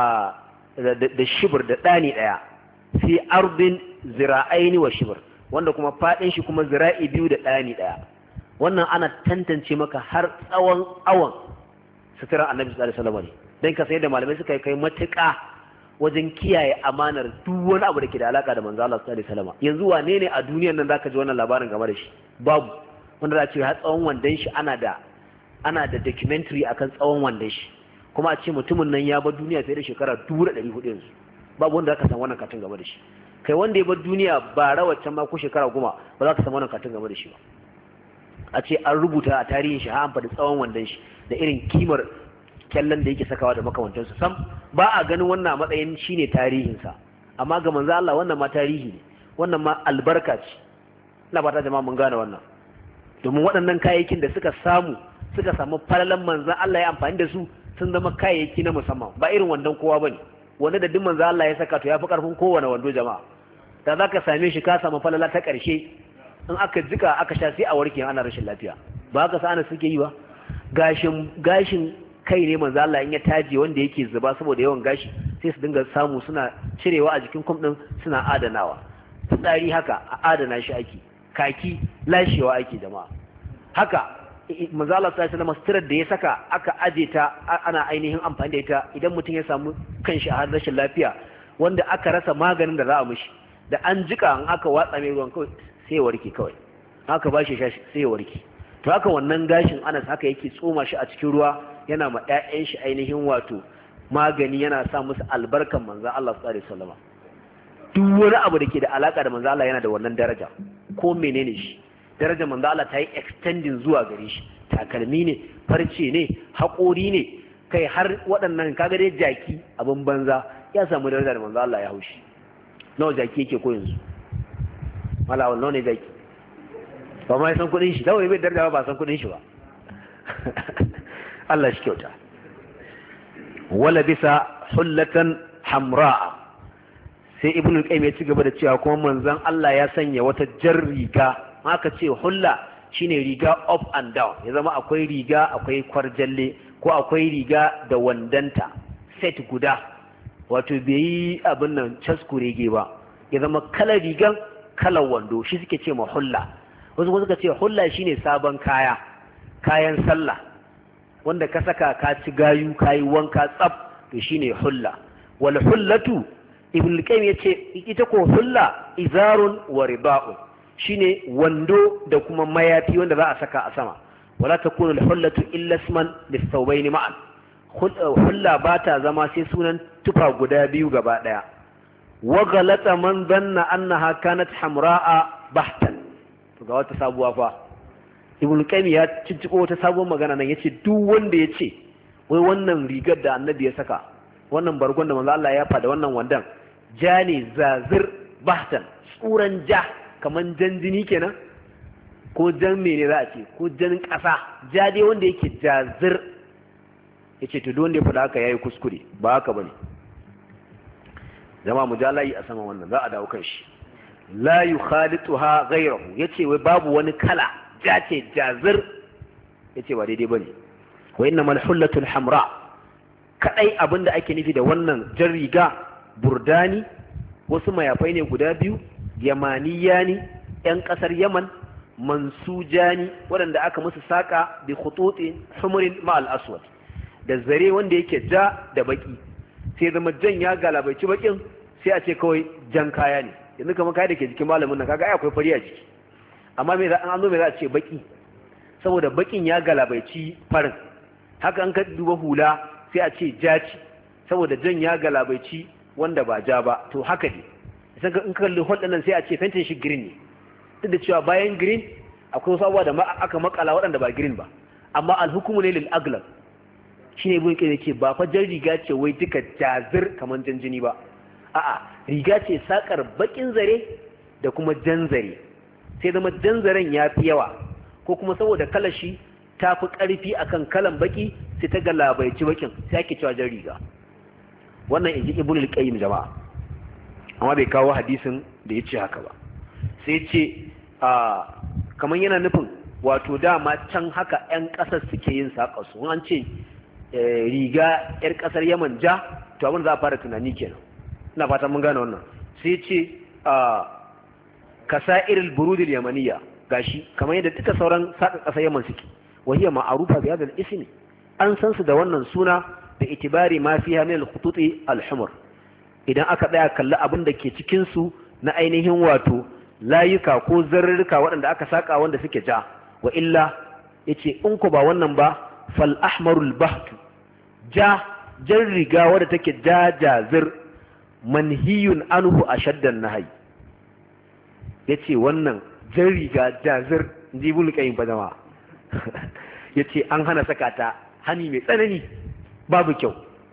Speaker 1: da shibir da ɗani ɗaya, fi ardin zira'aini wa shibir, wanda kuma faɗin shi kuma zira'i 2 da ɗani ɗaya. Wannan ana tantance maka har tsawon awon suturar Annabi sallallahu alaihi wasallam ne, dan ka sai da malamai suka kai matuƙa wajen kiyaye amanar duk wani abu da ke da alaka da manzo Allah sallallahu alaihi wasallam. Yanzu wane ne a duniyar nan zaka ji wannan labarin game da shi? Babu. Wanda za a ce har tsawon wandan shi ana da documentary akan tsawon wandan shi, kuma a ce mutumin nan ya bar duniya fiye da shekara 1400 yanzu, babu wanda zaka san wannan katin game da shi. Kai wanda ya bar duniya ba rawacin ma ko shekara 10 ba za ka san wannan katin game da shi ba. A ce an rubuta a tarihin shi har an faɗi tsawon wandan shi da irin kimar kyallan da yake sakawa da makamantansu, sam ba a ganin wannan a matsayin shine tarihinsa. Amma ga manzo Allah wannan ma tarihi ne, wannan ma albarka ce. Ina ba ta jama'a mun gane wannan, domin waɗannan kayayyakin da suka samu falalan manzo Allah ya amfani da su sun zama kayayyaki na musamman, ba irin wandon kowa bane. Wanda da duk manzo Allah ya saka to yafi karfin kowane wando jama'a. Da zaka same shi ka samu falala ta ƙarshe, in aka jika aka sha sai a warke ana rashin lafiya. Ba haka sa ana suke yi ba. Gashin kai ne manzo Allah in ya taje wanda yake zuba saboda yawan gashi sai su dinga samu suna cirewa a jikin kum din suna adanawa. Fitsari haka a adana shi ake, kaki lashewa ake jama'a. Haka manzo Allah sallallahu alaihi wasallam sitirar da ya saka aka aje ta ana ainihin amfani da ita idan mutum ya samu kanshi a rashin lafiya wanda aka rasa maganin da za a mishi, da an jika an aka watsa mai ruwan kawai sai ya warke kawai, haka ba shi shashi sai ya warke. To haka wannan gashin Anas haka yake tsoma shi a cikin ruwa yana ma ƴaƴan shi ainihin wato magani, yana sa musu albarkan manzon Allah sallallahu alaihi wasallam. Duk wani abu da ke da alaka da manzon Allah yana da wannan daraja, ko menene shi darajar manzon Allah ta yi extending zuwa gare shi, takalmi ne, farce ne, haƙori ne, kai har waɗannan kaga dai jaki abin banza ya samu daraja da manzon Allah ya haushi. Nawa jaki yake ko yanzu mala nawa ne jaki ba ma san kudin shi, kawai bai daraja ba san kudin shi ba. Allah shi kyauta. Wala bisa hullatan hamra'a, sai ibnu qayyim ya ci gaba da cewa kuma manzon Allah ya sanya wata jar riga. Aka ce hulla shine riga up and down, ya zama akwai riga akwai kwarjalle ko akwai riga da wandanta set guda, wato bai yi abin nan caskurege ba, ya zama kalar rigan kalar wando, shi suke ce ma hulla. Wasu suka ce hulla shine sabon kayan sallah wanda ka saka ka ci gayu kayi wanka tsaf, to shine hulla. Wal hullatu ibn qayyim yace ita ko hulla izarun wa riba'un, shine wando da kuma mayafi wanda za a saka a sama. Wala takunu al hullatu illa isman lis-thawbayn ma'an, hulla ba ta zama sai sunan tufa guda biyu gaba daya. Wa ghalata man dhanna annaha kanat hamra'a bahtan, to ga wata sabuwa fa ibn qayyim ya cicciko wata sabuwar magana nan, yace duk wanda yace wai wannan rigar da annabi ya saka, wannan bargon da manzo Allah ya fada, wannan wandan ja ne zazir bahtan, tsuran ja kaman jan jini kenan, ko jan mene za a ce, ko jan kasa, ja dai wanda yake jazir, yace to duk wanda ya fada haka yayi kuskure, ba haka bane. Jama'a mujallai a sama wannan za a dawo kan shi. La yukhalituha ghayruhu, yace wai babu wani kala ja ce jazir, yace ba daidai bane. Wa innamal hullatul hamra, kadai abinda ake nufi da wannan jan riga burdani, wasu mayafai ne guda biyu, yamaniyani, yan kasar Yaman, mansujani, waɗanda aka musu saka bi khututin humurin ma'al aswad, da zare wanda yake ja da baki, sai zama jan ya galabaici bakin, sai a ce kawai jan kaya ne. Yanzu kamar kaya da ke jikin malamin nan kaga ai akwai fari a jiki, amma me za an zo me za a ce baki, saboda bakin ya galabaici farin. Haka an ka duba hula sai a ce jaci, saboda jan ya galabaici wanda ba ja ba. To haka ne sai in ka kalli hol nan sai a ce fentin shi green ne, duk da cewa bayan green akwai wasu abubuwa da aka makala waɗanda ba green ba, amma alhukumu ne lil aglab. Shine ibn qayyim yake ba fa jan riga ce wai duka jazir kaman jan jini ba, a'a riga ce sakar bakin zare da kuma jan zare, sai zama jan zaren ya fi yawa, ko kuma saboda kalar shi ta fi ƙarfi akan kalan baki sai ta galabaici bakin, sai ake cewa jan riga. Wannan inji ibn al-qayyim jama'a, amma bai kawo hadisin da ya ce haka ba. Sai ce kamar yana nufin wato dama can haka 'yan ƙasar suke yin saƙa su, an ce riga 'yar ƙasar Yaman ja, to abin za a fara tunani kenan. Ina fatan mun gane wannan. Sai ce kasa'irul burudil yamaniya, gashi kamar yadda duka sauran saƙa ƙasar Yaman suke, wahiya ma'arufa bi hadal ismi, an san su da wannan suna da itibari ma fiha min al-khututi al-humr, idan aka tsaya kalli abin da ke cikin su na ainihin wato layuka ko zarrurruka waɗanda aka saka wanda suke ja. Wa illa yace in ko ba wannan ba, fal ahmarul bahtu, jan riga wadda take jajazir, manhiyun anhu ashaddan nahyi, yace wannan jan riga jazir inji ibn qayyim ba jama'a. Yace an hana saka ta hani mai tsanani, babu kyau.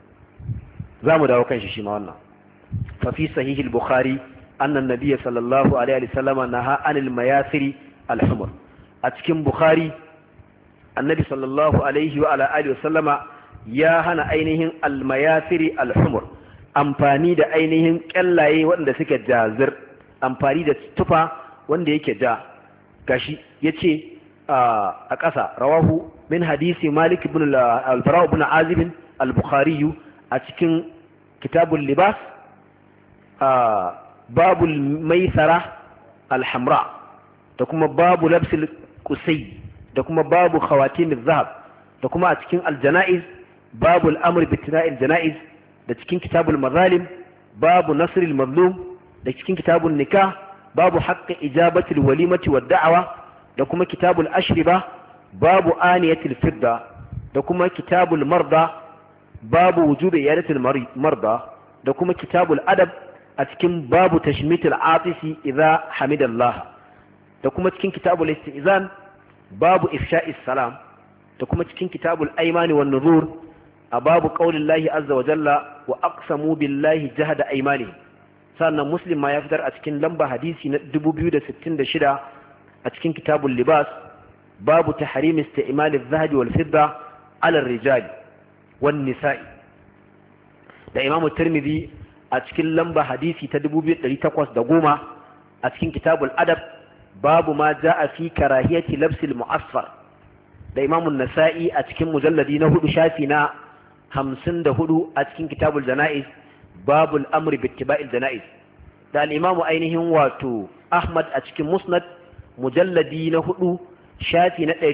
Speaker 1: Zamu dawo kan shi ma wannan. Fa fi sahih al-bukhari anna an-nabiy sallallahu alaihi wasallam naha anil mayasiri al-humr. A cikin bukhari annabi sallallahu alaihi wa ala alihi wasallama ya hana ainihin al-mayasiri al-humr, amfani da ainihin kyallaye waɗanda suke jazir, amfani da tufa wanda yake ja. Gashi yace a ƙasa, rawahu min hadisi Malik ibn al-Bara ibn Azib al-Bukhari a cikin kitabul libas, babul maisara al-hamra, da kuma babu labsil qusay, da kuma babu khawatim az-zahab, da kuma a cikin al-janaiz babu al-amr bi tina'il janaiz, da cikin kitabul mazalim babu nasr al-mazlum, da cikin kitabun nikah babu haqqi ijabati al-walimati wad-da'wa, da kuma kitabul ashriba babu aniyatil fidda, da kuma kitabul marda babu wujubi iyadatul marda da kuma kitabul adab a cikin babu tashmitul atisi idza hamidallah da kuma cikin kitabul istizan babu ifsha'is salam da kuma cikin kitabul aymani wan nuzur a babu qaulillahi azza wa jalla wa aqsamu billahi jahada aymani. sannan muslim ma ya fitar a cikin lamba hadisi na 2066 a cikin kitabul libas babu tahrim isti'mal adh-dhahab wal fidda ala ar-rijal wan nisa'i da imamu tirmidhi a cikin lamba hadisi ta 2810 a cikin kitabul adab babu ma jaa fi karahiyati labsil mu'asfar da imamu nasa'i a cikin mujalladi na 4 shafi na 54 a cikin kitabul janaiz babul amri bittiba'il janaiz da al-imamu ainihin wato ahmad a cikin musnad mujalladi na 4 shafi na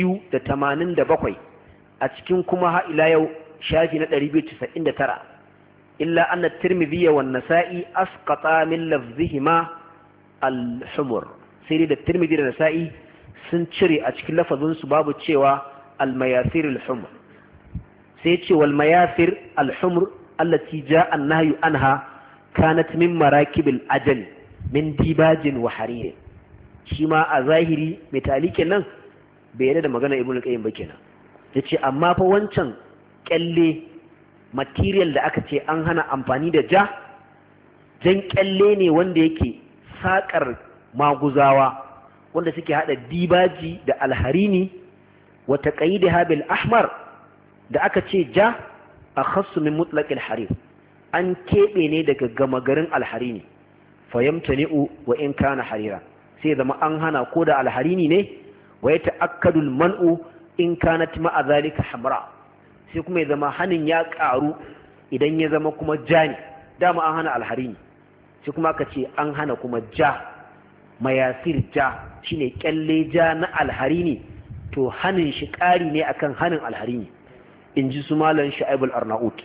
Speaker 1: 287 a cikin kuma ha ila yau shafi na 299 illa anna at-tirmidhi wa an-nasa'i asqata min lafzihima al-humur sai da tirmidhi da nasa'i sun cire a cikin lafazin su babu cewa al-mayasir al-humur sai ce wal mayasir al-humur allati jaa an-nahyu anha kanat min marakib al-ajal min dibajin wa harir shi ma a zahiri mai talikin nan bai yarda da magana ibnu qayyim ba kenan yace amma fa wancan kyalle material da aka ce an hana amfani da jan kyalle ne wanda yake sakar maguzawa wanda suke hada dibaji da alharini wa taqayidaha bil ahmar da aka ce ja akhassu min mutlaq al harir an kebe ne daga gama garin alharini fayamtani'u wa in kana harira sai zama an hana ko da alharini ne wa yata'akkadu al man'u in kanat ma'a zalika hamra sai kuma ya zama hanin ya karu idan ya zama kuma ja ne dama an hana alharini sai kuma aka ce an hana kuma ja mayasir ja shine kyalle ja na alharini to hanin shi ƙari ne akan hanin alharini in ji su malan sha'ibul arnaut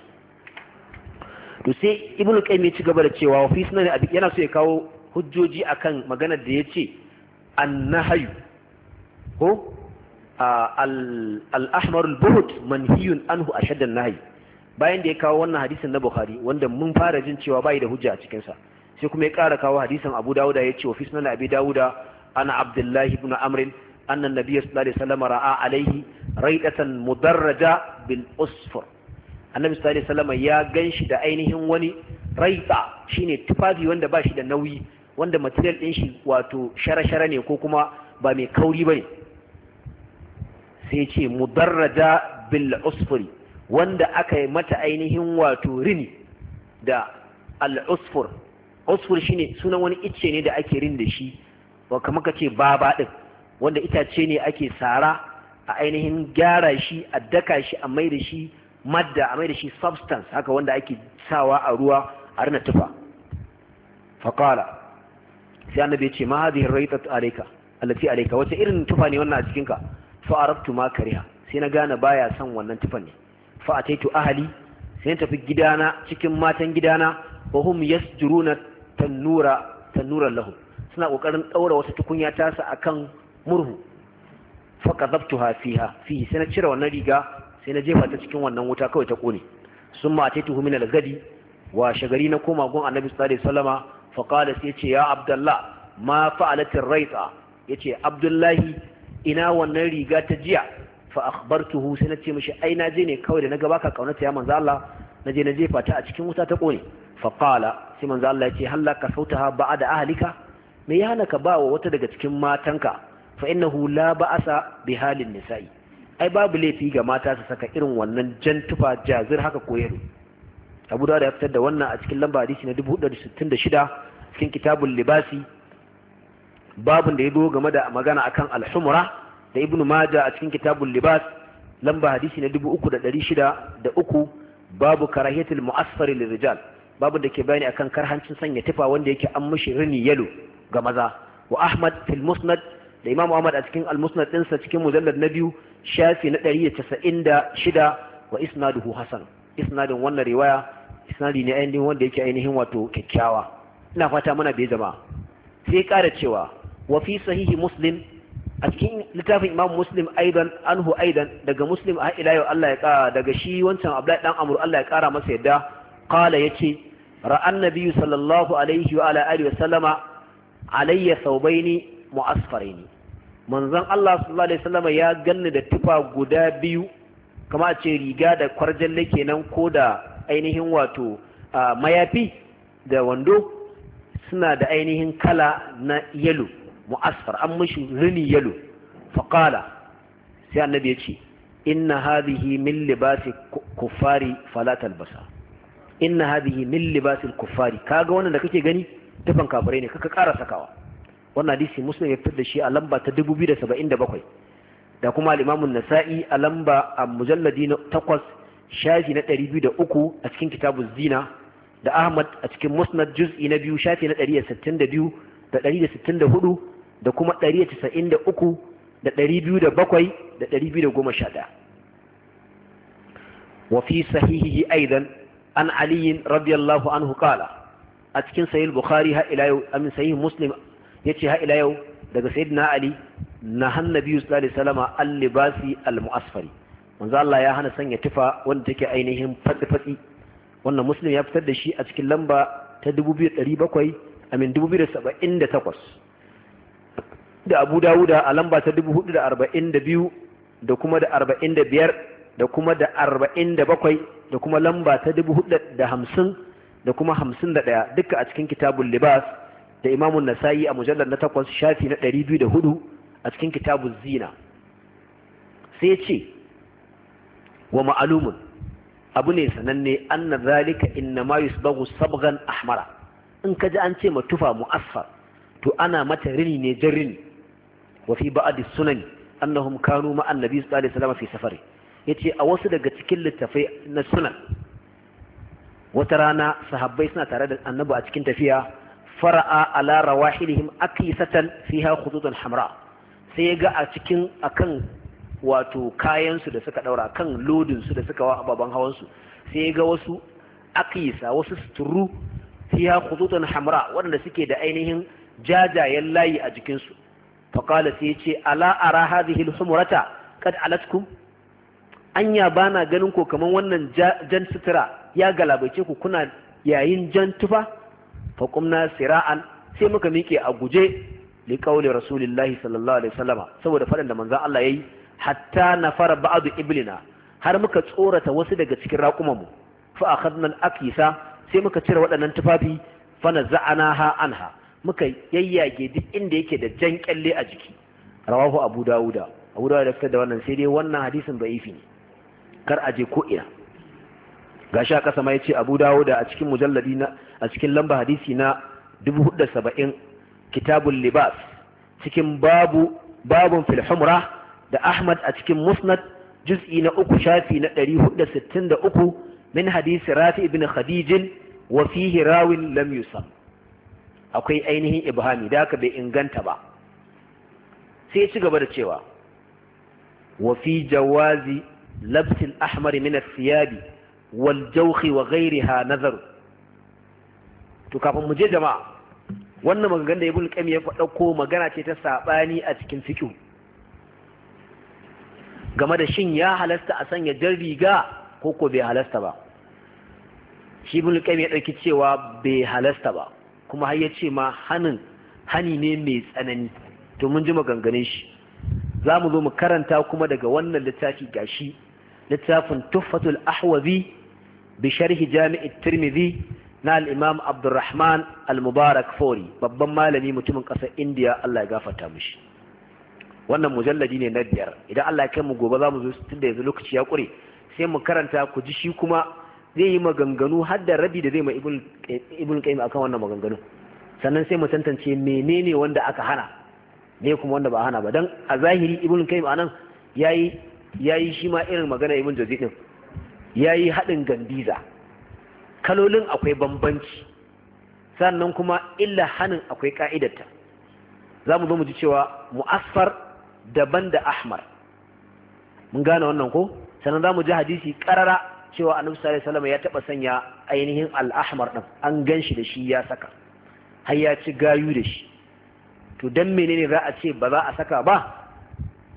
Speaker 1: to sai ibnu qayyim ya ci gaba da cewa fi sunan abi yana so ya kawo hujjoji akan maganar da yace annahyu ko al-ahmar al-buhut manhiyun anhu ashad an-nahy bayan da ya kawo wannan hadisin na bukhari wanda mun fara jin cewa bai da hujja a cikin sa sai kuma ya ƙara kawo hadisin abu dawuda yace wa fi sunan abi dawuda ana abdullahi ibn amr anna an-nabiy sallallahu alaihi wasallam ra'a alaihi raidatan mudarraja bil usfur annabi sallallahu alaihi wasallam ya ganshi da ainihin wani raida shine tufafi wanda ba shi da nauyi wanda material din shi wato shara-shara ne ko kuma ba mai kauri bane sai ce mudarraja bil usfuri wanda aka yi mata ainihin wato rini da al usfur usfur shine sunan wani icce ne da ake rin da shi wa kamar kace baba din wanda itace ne ake sara a ainihin gyara shi a daka shi a mai da shi madda a mai da shi substance haka wanda ake sawa a ruwa a rina tufa faqala sai annabi ya ce ma hadhihi raitat alayka allati alayka wata irin tufa ne wannan a cikin ka fa arabtu ma kariha sai na gane baya son wannan tufan ne fa ataitu ahli sai na tafi gidana cikin matan gidana wa hum yasjuruna tannuran lahum suna kokarin daura wata tukunya tasa akan murhu fa kadhabtuha fihi sai na cire wannan riga sai na jefa ta cikin wannan wuta kawai ta kone summa ataituhu min al-gadi wa shagari na koma gun annabi sallallahu alaihi wasallama fa qala sai yace ya abdullah ma fa'alat ar-raita yace abdullahi ina wannan riga ta jiya fa akhbartuhu sai na ce mishi ai na je ne kawai da naga baka kaunata ya manzo Allah naje na jefa ta a cikin wuta ta kone fa qala sai manzo Allah yace hallaka sautaha ba'da ahlika me ya hana ka ba wa wata daga cikin matanka fa innahu la ba'asa bi halin nisa'i ai babu laifi ga mata su saka irin wannan jan tufa jazir haka koyaro Abu Dawud ya fitar da wannan a cikin lamba hadisi na 466 cikin kitabul libasi babun da ya zo game da magana akan al-humra da Ibn Majah a cikin kitabul libas lamba hadisi na 3603 babu karahiyatul mu'asfar lirijal babu da ke bayani akan karhancin sanya tufa wanda yake an mishi rini yalo ga maza wa Ahmad fil Musnad da Imam Ahmad a cikin al-Musnad ɗinsa cikin mujallad na 2 shafi na 196 wa isnaduhu hasan isnadin wannan riwaya isnadi ne ainihin wanda yake ainihin wato kyakkyawa ina fata muna bai jama'a sai ƙara cewa wa fi sahihi Muslim a cikin littafin Imam Muslim aidan anhu aidan daga Muslim a ila yau Allah ya kara daga shi wancan Abdullahi dan Amr Allah ya kara masa yadda qala yace ra'an nabiyyu sallallahu alaihi wa ala alihi wa sallama alayya thawbaini mu'asfaraini manzon Allah sallallahu alaihi wasallama ya ganni da tufa guda biyu kama a ce riga da kwarjalle kenan ko da ainihin wato mayafi da wando suna da ainihin kala na yalo mu'asfar an mishi rini yalo faqala sai annabi ya ce inna hadhihi min libasi kuffari fala talbasa inna hadhihi min libasi kuffari kaga wannan da kake gani tufan kafirai ne kaka ƙara sakawa wannan hadisi muslim ya fitar da shi a lamba ta 2077 da kuma al-imam an-nasa'i a lamba a mujalladi na 8 shafi na 203 a cikin kitabuz zina da ahmad a cikin musnad juz'i na 2 shafi na 162 da 164 da kuma 193 da 207 da 211 wa fi sahihihi aidan an ali radiyallahu anhu qala a cikin sahih bukhari ha ila yau amin sahih muslim yace ha ila yau daga sayyidina ali na hannabi sallallahu alaihi wasallam al-libasi al-mu'asfari manzo Allah ya hana sanya tufa wanda take ainihin fatsi wannan muslim ya fitar da shi a cikin lamba ta 2700 amin 2078 da Abu Dawuda a lamba ta 442 da kuma da 45 da kuma da 47 da kuma lamba ta 450 da kuma 51 duka a cikin kitabul libas da imamun nasa'i a mujallar na 8 shafi na 204 a cikin kitabul zina sai ce wa ma'alumun abu ne sananne anna zalika inna ma yusbaghu sabghan ahmara in kaji an ce matufa mu'asfar to ana mata rini ne jan rini wa fi ba'd sunani annahum kanu ma annabi sallallahu alaihi wasallam fi safari yace a wasu daga cikin littafai na sunan wata rana sahabbai suna tare da annabi a cikin tafiya fara'a ala rawahilihim akisatan fiha khududun hamra sai ya ga a cikin akan wato kayan su da suka daura kan lodin su da suka wa ababan hawan su sai ya ga wasu akisa wasu suturu fiha khududun hamra wanda suke da ainihin jajayen layi a jikin su faqala sai ya ce ala ara hadhihi al-humrata qad alatkum anya bana ganin ko kaman wannan jan sutura ya galabaice ku kuna yayin jan tufa faqumna sira'an sai muka miƙe a guje li qawli rasulillahi sallallahu alaihi wasallama saboda faɗin da manzon Allah yayi hatta nafara ba'du iblina har muka tsorata wasu daga cikin raƙumanmu fa akhadna al-akisa sai muka cire waɗannan tufafi fa naza'anaha anha muka yayyage duk inda yake da jan kyalle a jiki rawahu abu dawuda da fitar da wannan sai dai wannan hadisin da'ifi ne kar aje ko ina gashi a kasa ma yace Abu Dawud a cikin mujalladi na a cikin lamba hadisi na 470 kitabul libas cikin babun fil humra da Ahmad a cikin musnad juz'i na 3 shafi na 463 min hadisi Rafi ibn Khadij wa fihi rawin lam yusam akwai ainihin ibhami da haka bai inganta ba sai ya ci gaba da cewa wa fi jawazi labs al-ahmar min al-thiyab wal-jawkh wa ghayriha nazar to kafin mu je jama'a wannan maganganun da Ibn Qayyim ya dauko magana ce ta sabani a cikin fiqh game da shin ya halasta a sanya jan riga ko ko bai halasta ba shi Ibn Qayyim ya dauki cewa bai halasta ba kuma har ya ce ma hani ne mai tsanani to mun ji maganganun shi za mu zo mu karanta kuma daga wannan littafi gashi littafin Tuhfatul Ahwazi bi sharhi Jami' at-Tirmidhi na al-Imam Abdurrahman al-Mubarak Fori babban malami mutumin ƙasar India Allah ya gafarta mishi wannan mujalladi ne na 5 idan Allah ya kai mu gobe za mu zo tunda yanzu lokaci ya kure sai mu karanta ku ji shi kuma zai yi maganganu har da rabi da zai ma Ibn Qayyim akan wannan maganganu sannan sai mu tantance menene wanda aka hana ne kuma wanda ba hana ba dan a zahiri Ibn Qayyim anan yayi shi ma irin magana Ibn Jawzi din yayi hadin gambiza kalolin akwai bambanci sannan kuma illa hanin akwai ka'idarta zamu zo mu ji cewa mu'asfar daban da ahmar mun gane wannan ko sannan zamu ji hadisi karara cewa Annabi sallallahu alaihi wasallam ya taba sanya ainihin al-ahmar din an ganshi da shi ya saka har ya ci gayu da shi to dan menene za a ce ba za a saka ba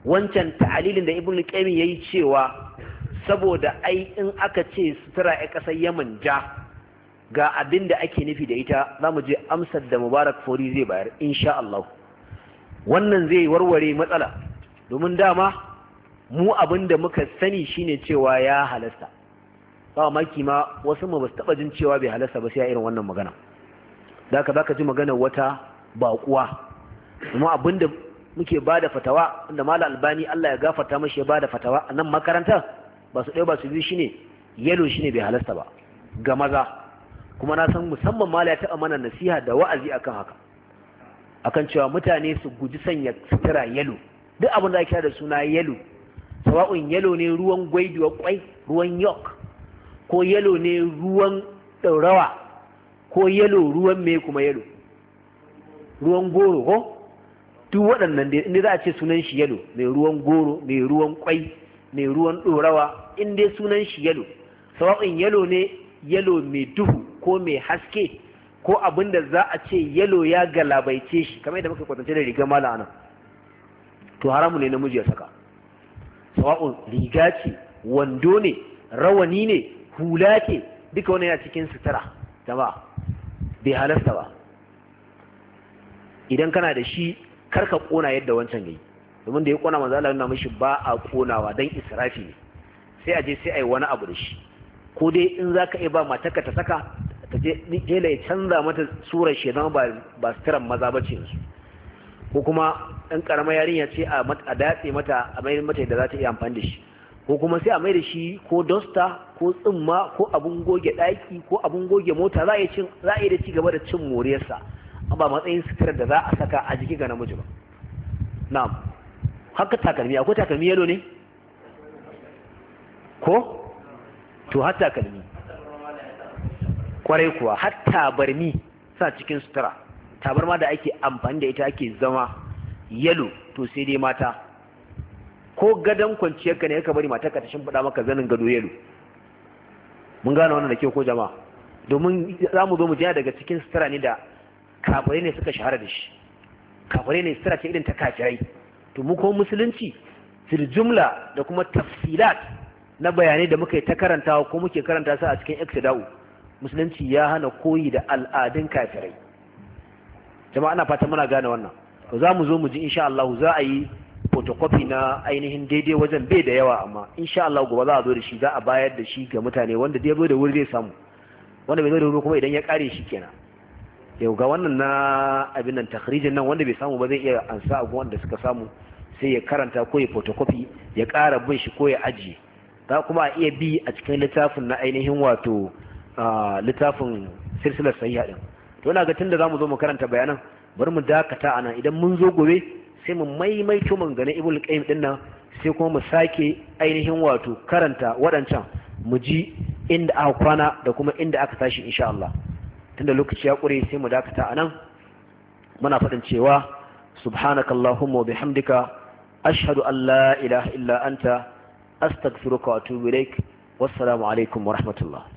Speaker 1: wancan ta'alilin da ibn qayyim yayi cewa saboda ai in aka ce sutura a ƙasar Yaman ja ga abin da ake nufi da ita zamu je amsar da Mubarak Fori zai bayar insha Allah. Wannan zai warware matsala domin dama mu abin da muka sani shine cewa ya halasta, ba maki ma wasu mu basu taba jin cewa bai halasta ba sai irin wannan magana. Da haka zaka ji magana wata baƙuwa, kuma abin da muke bada fatawa da Malam Albani Allah ya gafarta mashi ya bada fatawa a nan makaranta ba su ɗaya ba su biyu shine yalo shine bai halasta ba ga maza, kuma na san musamman Malam ya taɓa mana nasiha da wa'azi akan haka, akan cewa mutane su guji sanya sutura yalo. Duk abin da ake da suna yalo, sawa'un yalo ne ruwan gwaiduwa kwai, ruwan yok, ko yalo ne ruwan ɗaurawa, ko yalo ruwan me kuma yalo ruwan goro, ko duk waɗannan dai inda za a ce sunan shi yalo, mai ruwan goro, mai ruwan kwai, mai ruwan ɗorawa, in dai sunan shi yalo, sawa'un yalo ne yalo mai duhu ko mai haske, ko abin da za a ce yalo ya galabaice shi kamar yadda muka kwatance da rigar mala anan, to haramu ne namiji ya saka. Sawa'un riga ce, wando ne, rawani ne, hula ce, duka wani yana cikin sutura jama'a, bai halasta ba. Idan kana da shi karka kona yadda wancan yayi, domin da ya kona manzo Allah yana mishi ba a konawa dan israfi ne, sai a je sai ai wani abu da shi, ko dai in zaka iya ba matarka ta saka ta je dela ya canza mata surar shi zama ba suturan maza bace yanzu, ko kuma ɗan ƙaramar yarinya ce a datse mata a mai mata da za ta iya amfani da shi, ko kuma sai a mai da shi ko dosta ko tsimma ko abun goge ɗaki ko abun goge mota, za a iya da ci gaba da cin moriyarsa, ba matsayin suturar da za a saka a jiki ga namiji ba. Na'am, haka takalmi, akwai takalmi yalo ne ko to har takalmi kwarai kuwa, har tabarmi sa cikin sutura, tabarma da ake amfani da ita ake zama yalo, to sai dai mata, ko gadon kwanciyar ka ne ka bari matarka ta shimfiɗa maka zanin gado yalo. Mun gane wannan da kyau ko jama'a, domin za mu zo mu jiya daga cikin sutura ne da kafirai ne suka shahara da shi, kafirai ne sutura ce irin ta kafirai, to mu ko musulunci fil jumla da kuma tafsilat na bayanai da muka yi ta karantawa ko muke karanta su a cikin iktida'u, musulunci ya hana koyi da al'adun kafirai. Jama'a ana fata muna gane wannan. To za mu zo mu ji insha Allah, za a yi photocopy na ainihin daidai wajen bai da yawa, amma insha Allah gobe za a zo da shi, za a bayar da shi ga mutane wanda dai zo da wuri zai samu, wanda bai zo da wuri kuma idan ya kare shi kenan. Yau ga wannan na abin nan takhrijin nan wanda bai samu ba zai iya ansa abu wanda suka samu, sai ya karanta ko ya photocopy ya ƙara bin shi ko ya ajiye. Za kuma a iya bi a cikin littafin na ainihin wato littafin silsilar sahiha din. To ina ga tunda zamu zo mu karanta bayanan, bari mu dakata anan, idan mun zo gobe sai mu maimaito maganganun Ibn Qayyim din nan, sai kuma mu sake ainihin wato karanta waɗancan mu ji inda aka kwana da kuma inda aka tashi insha Allah. Tunda lokaci ya ƙure sai mu dakata anan, muna faɗin cewa subhanakallahumma wa bihamdika ashhadu an la ilaha illa anta astaghfiruka wa atubu ilaik. Wassalamu alaikum wa rahmatullah.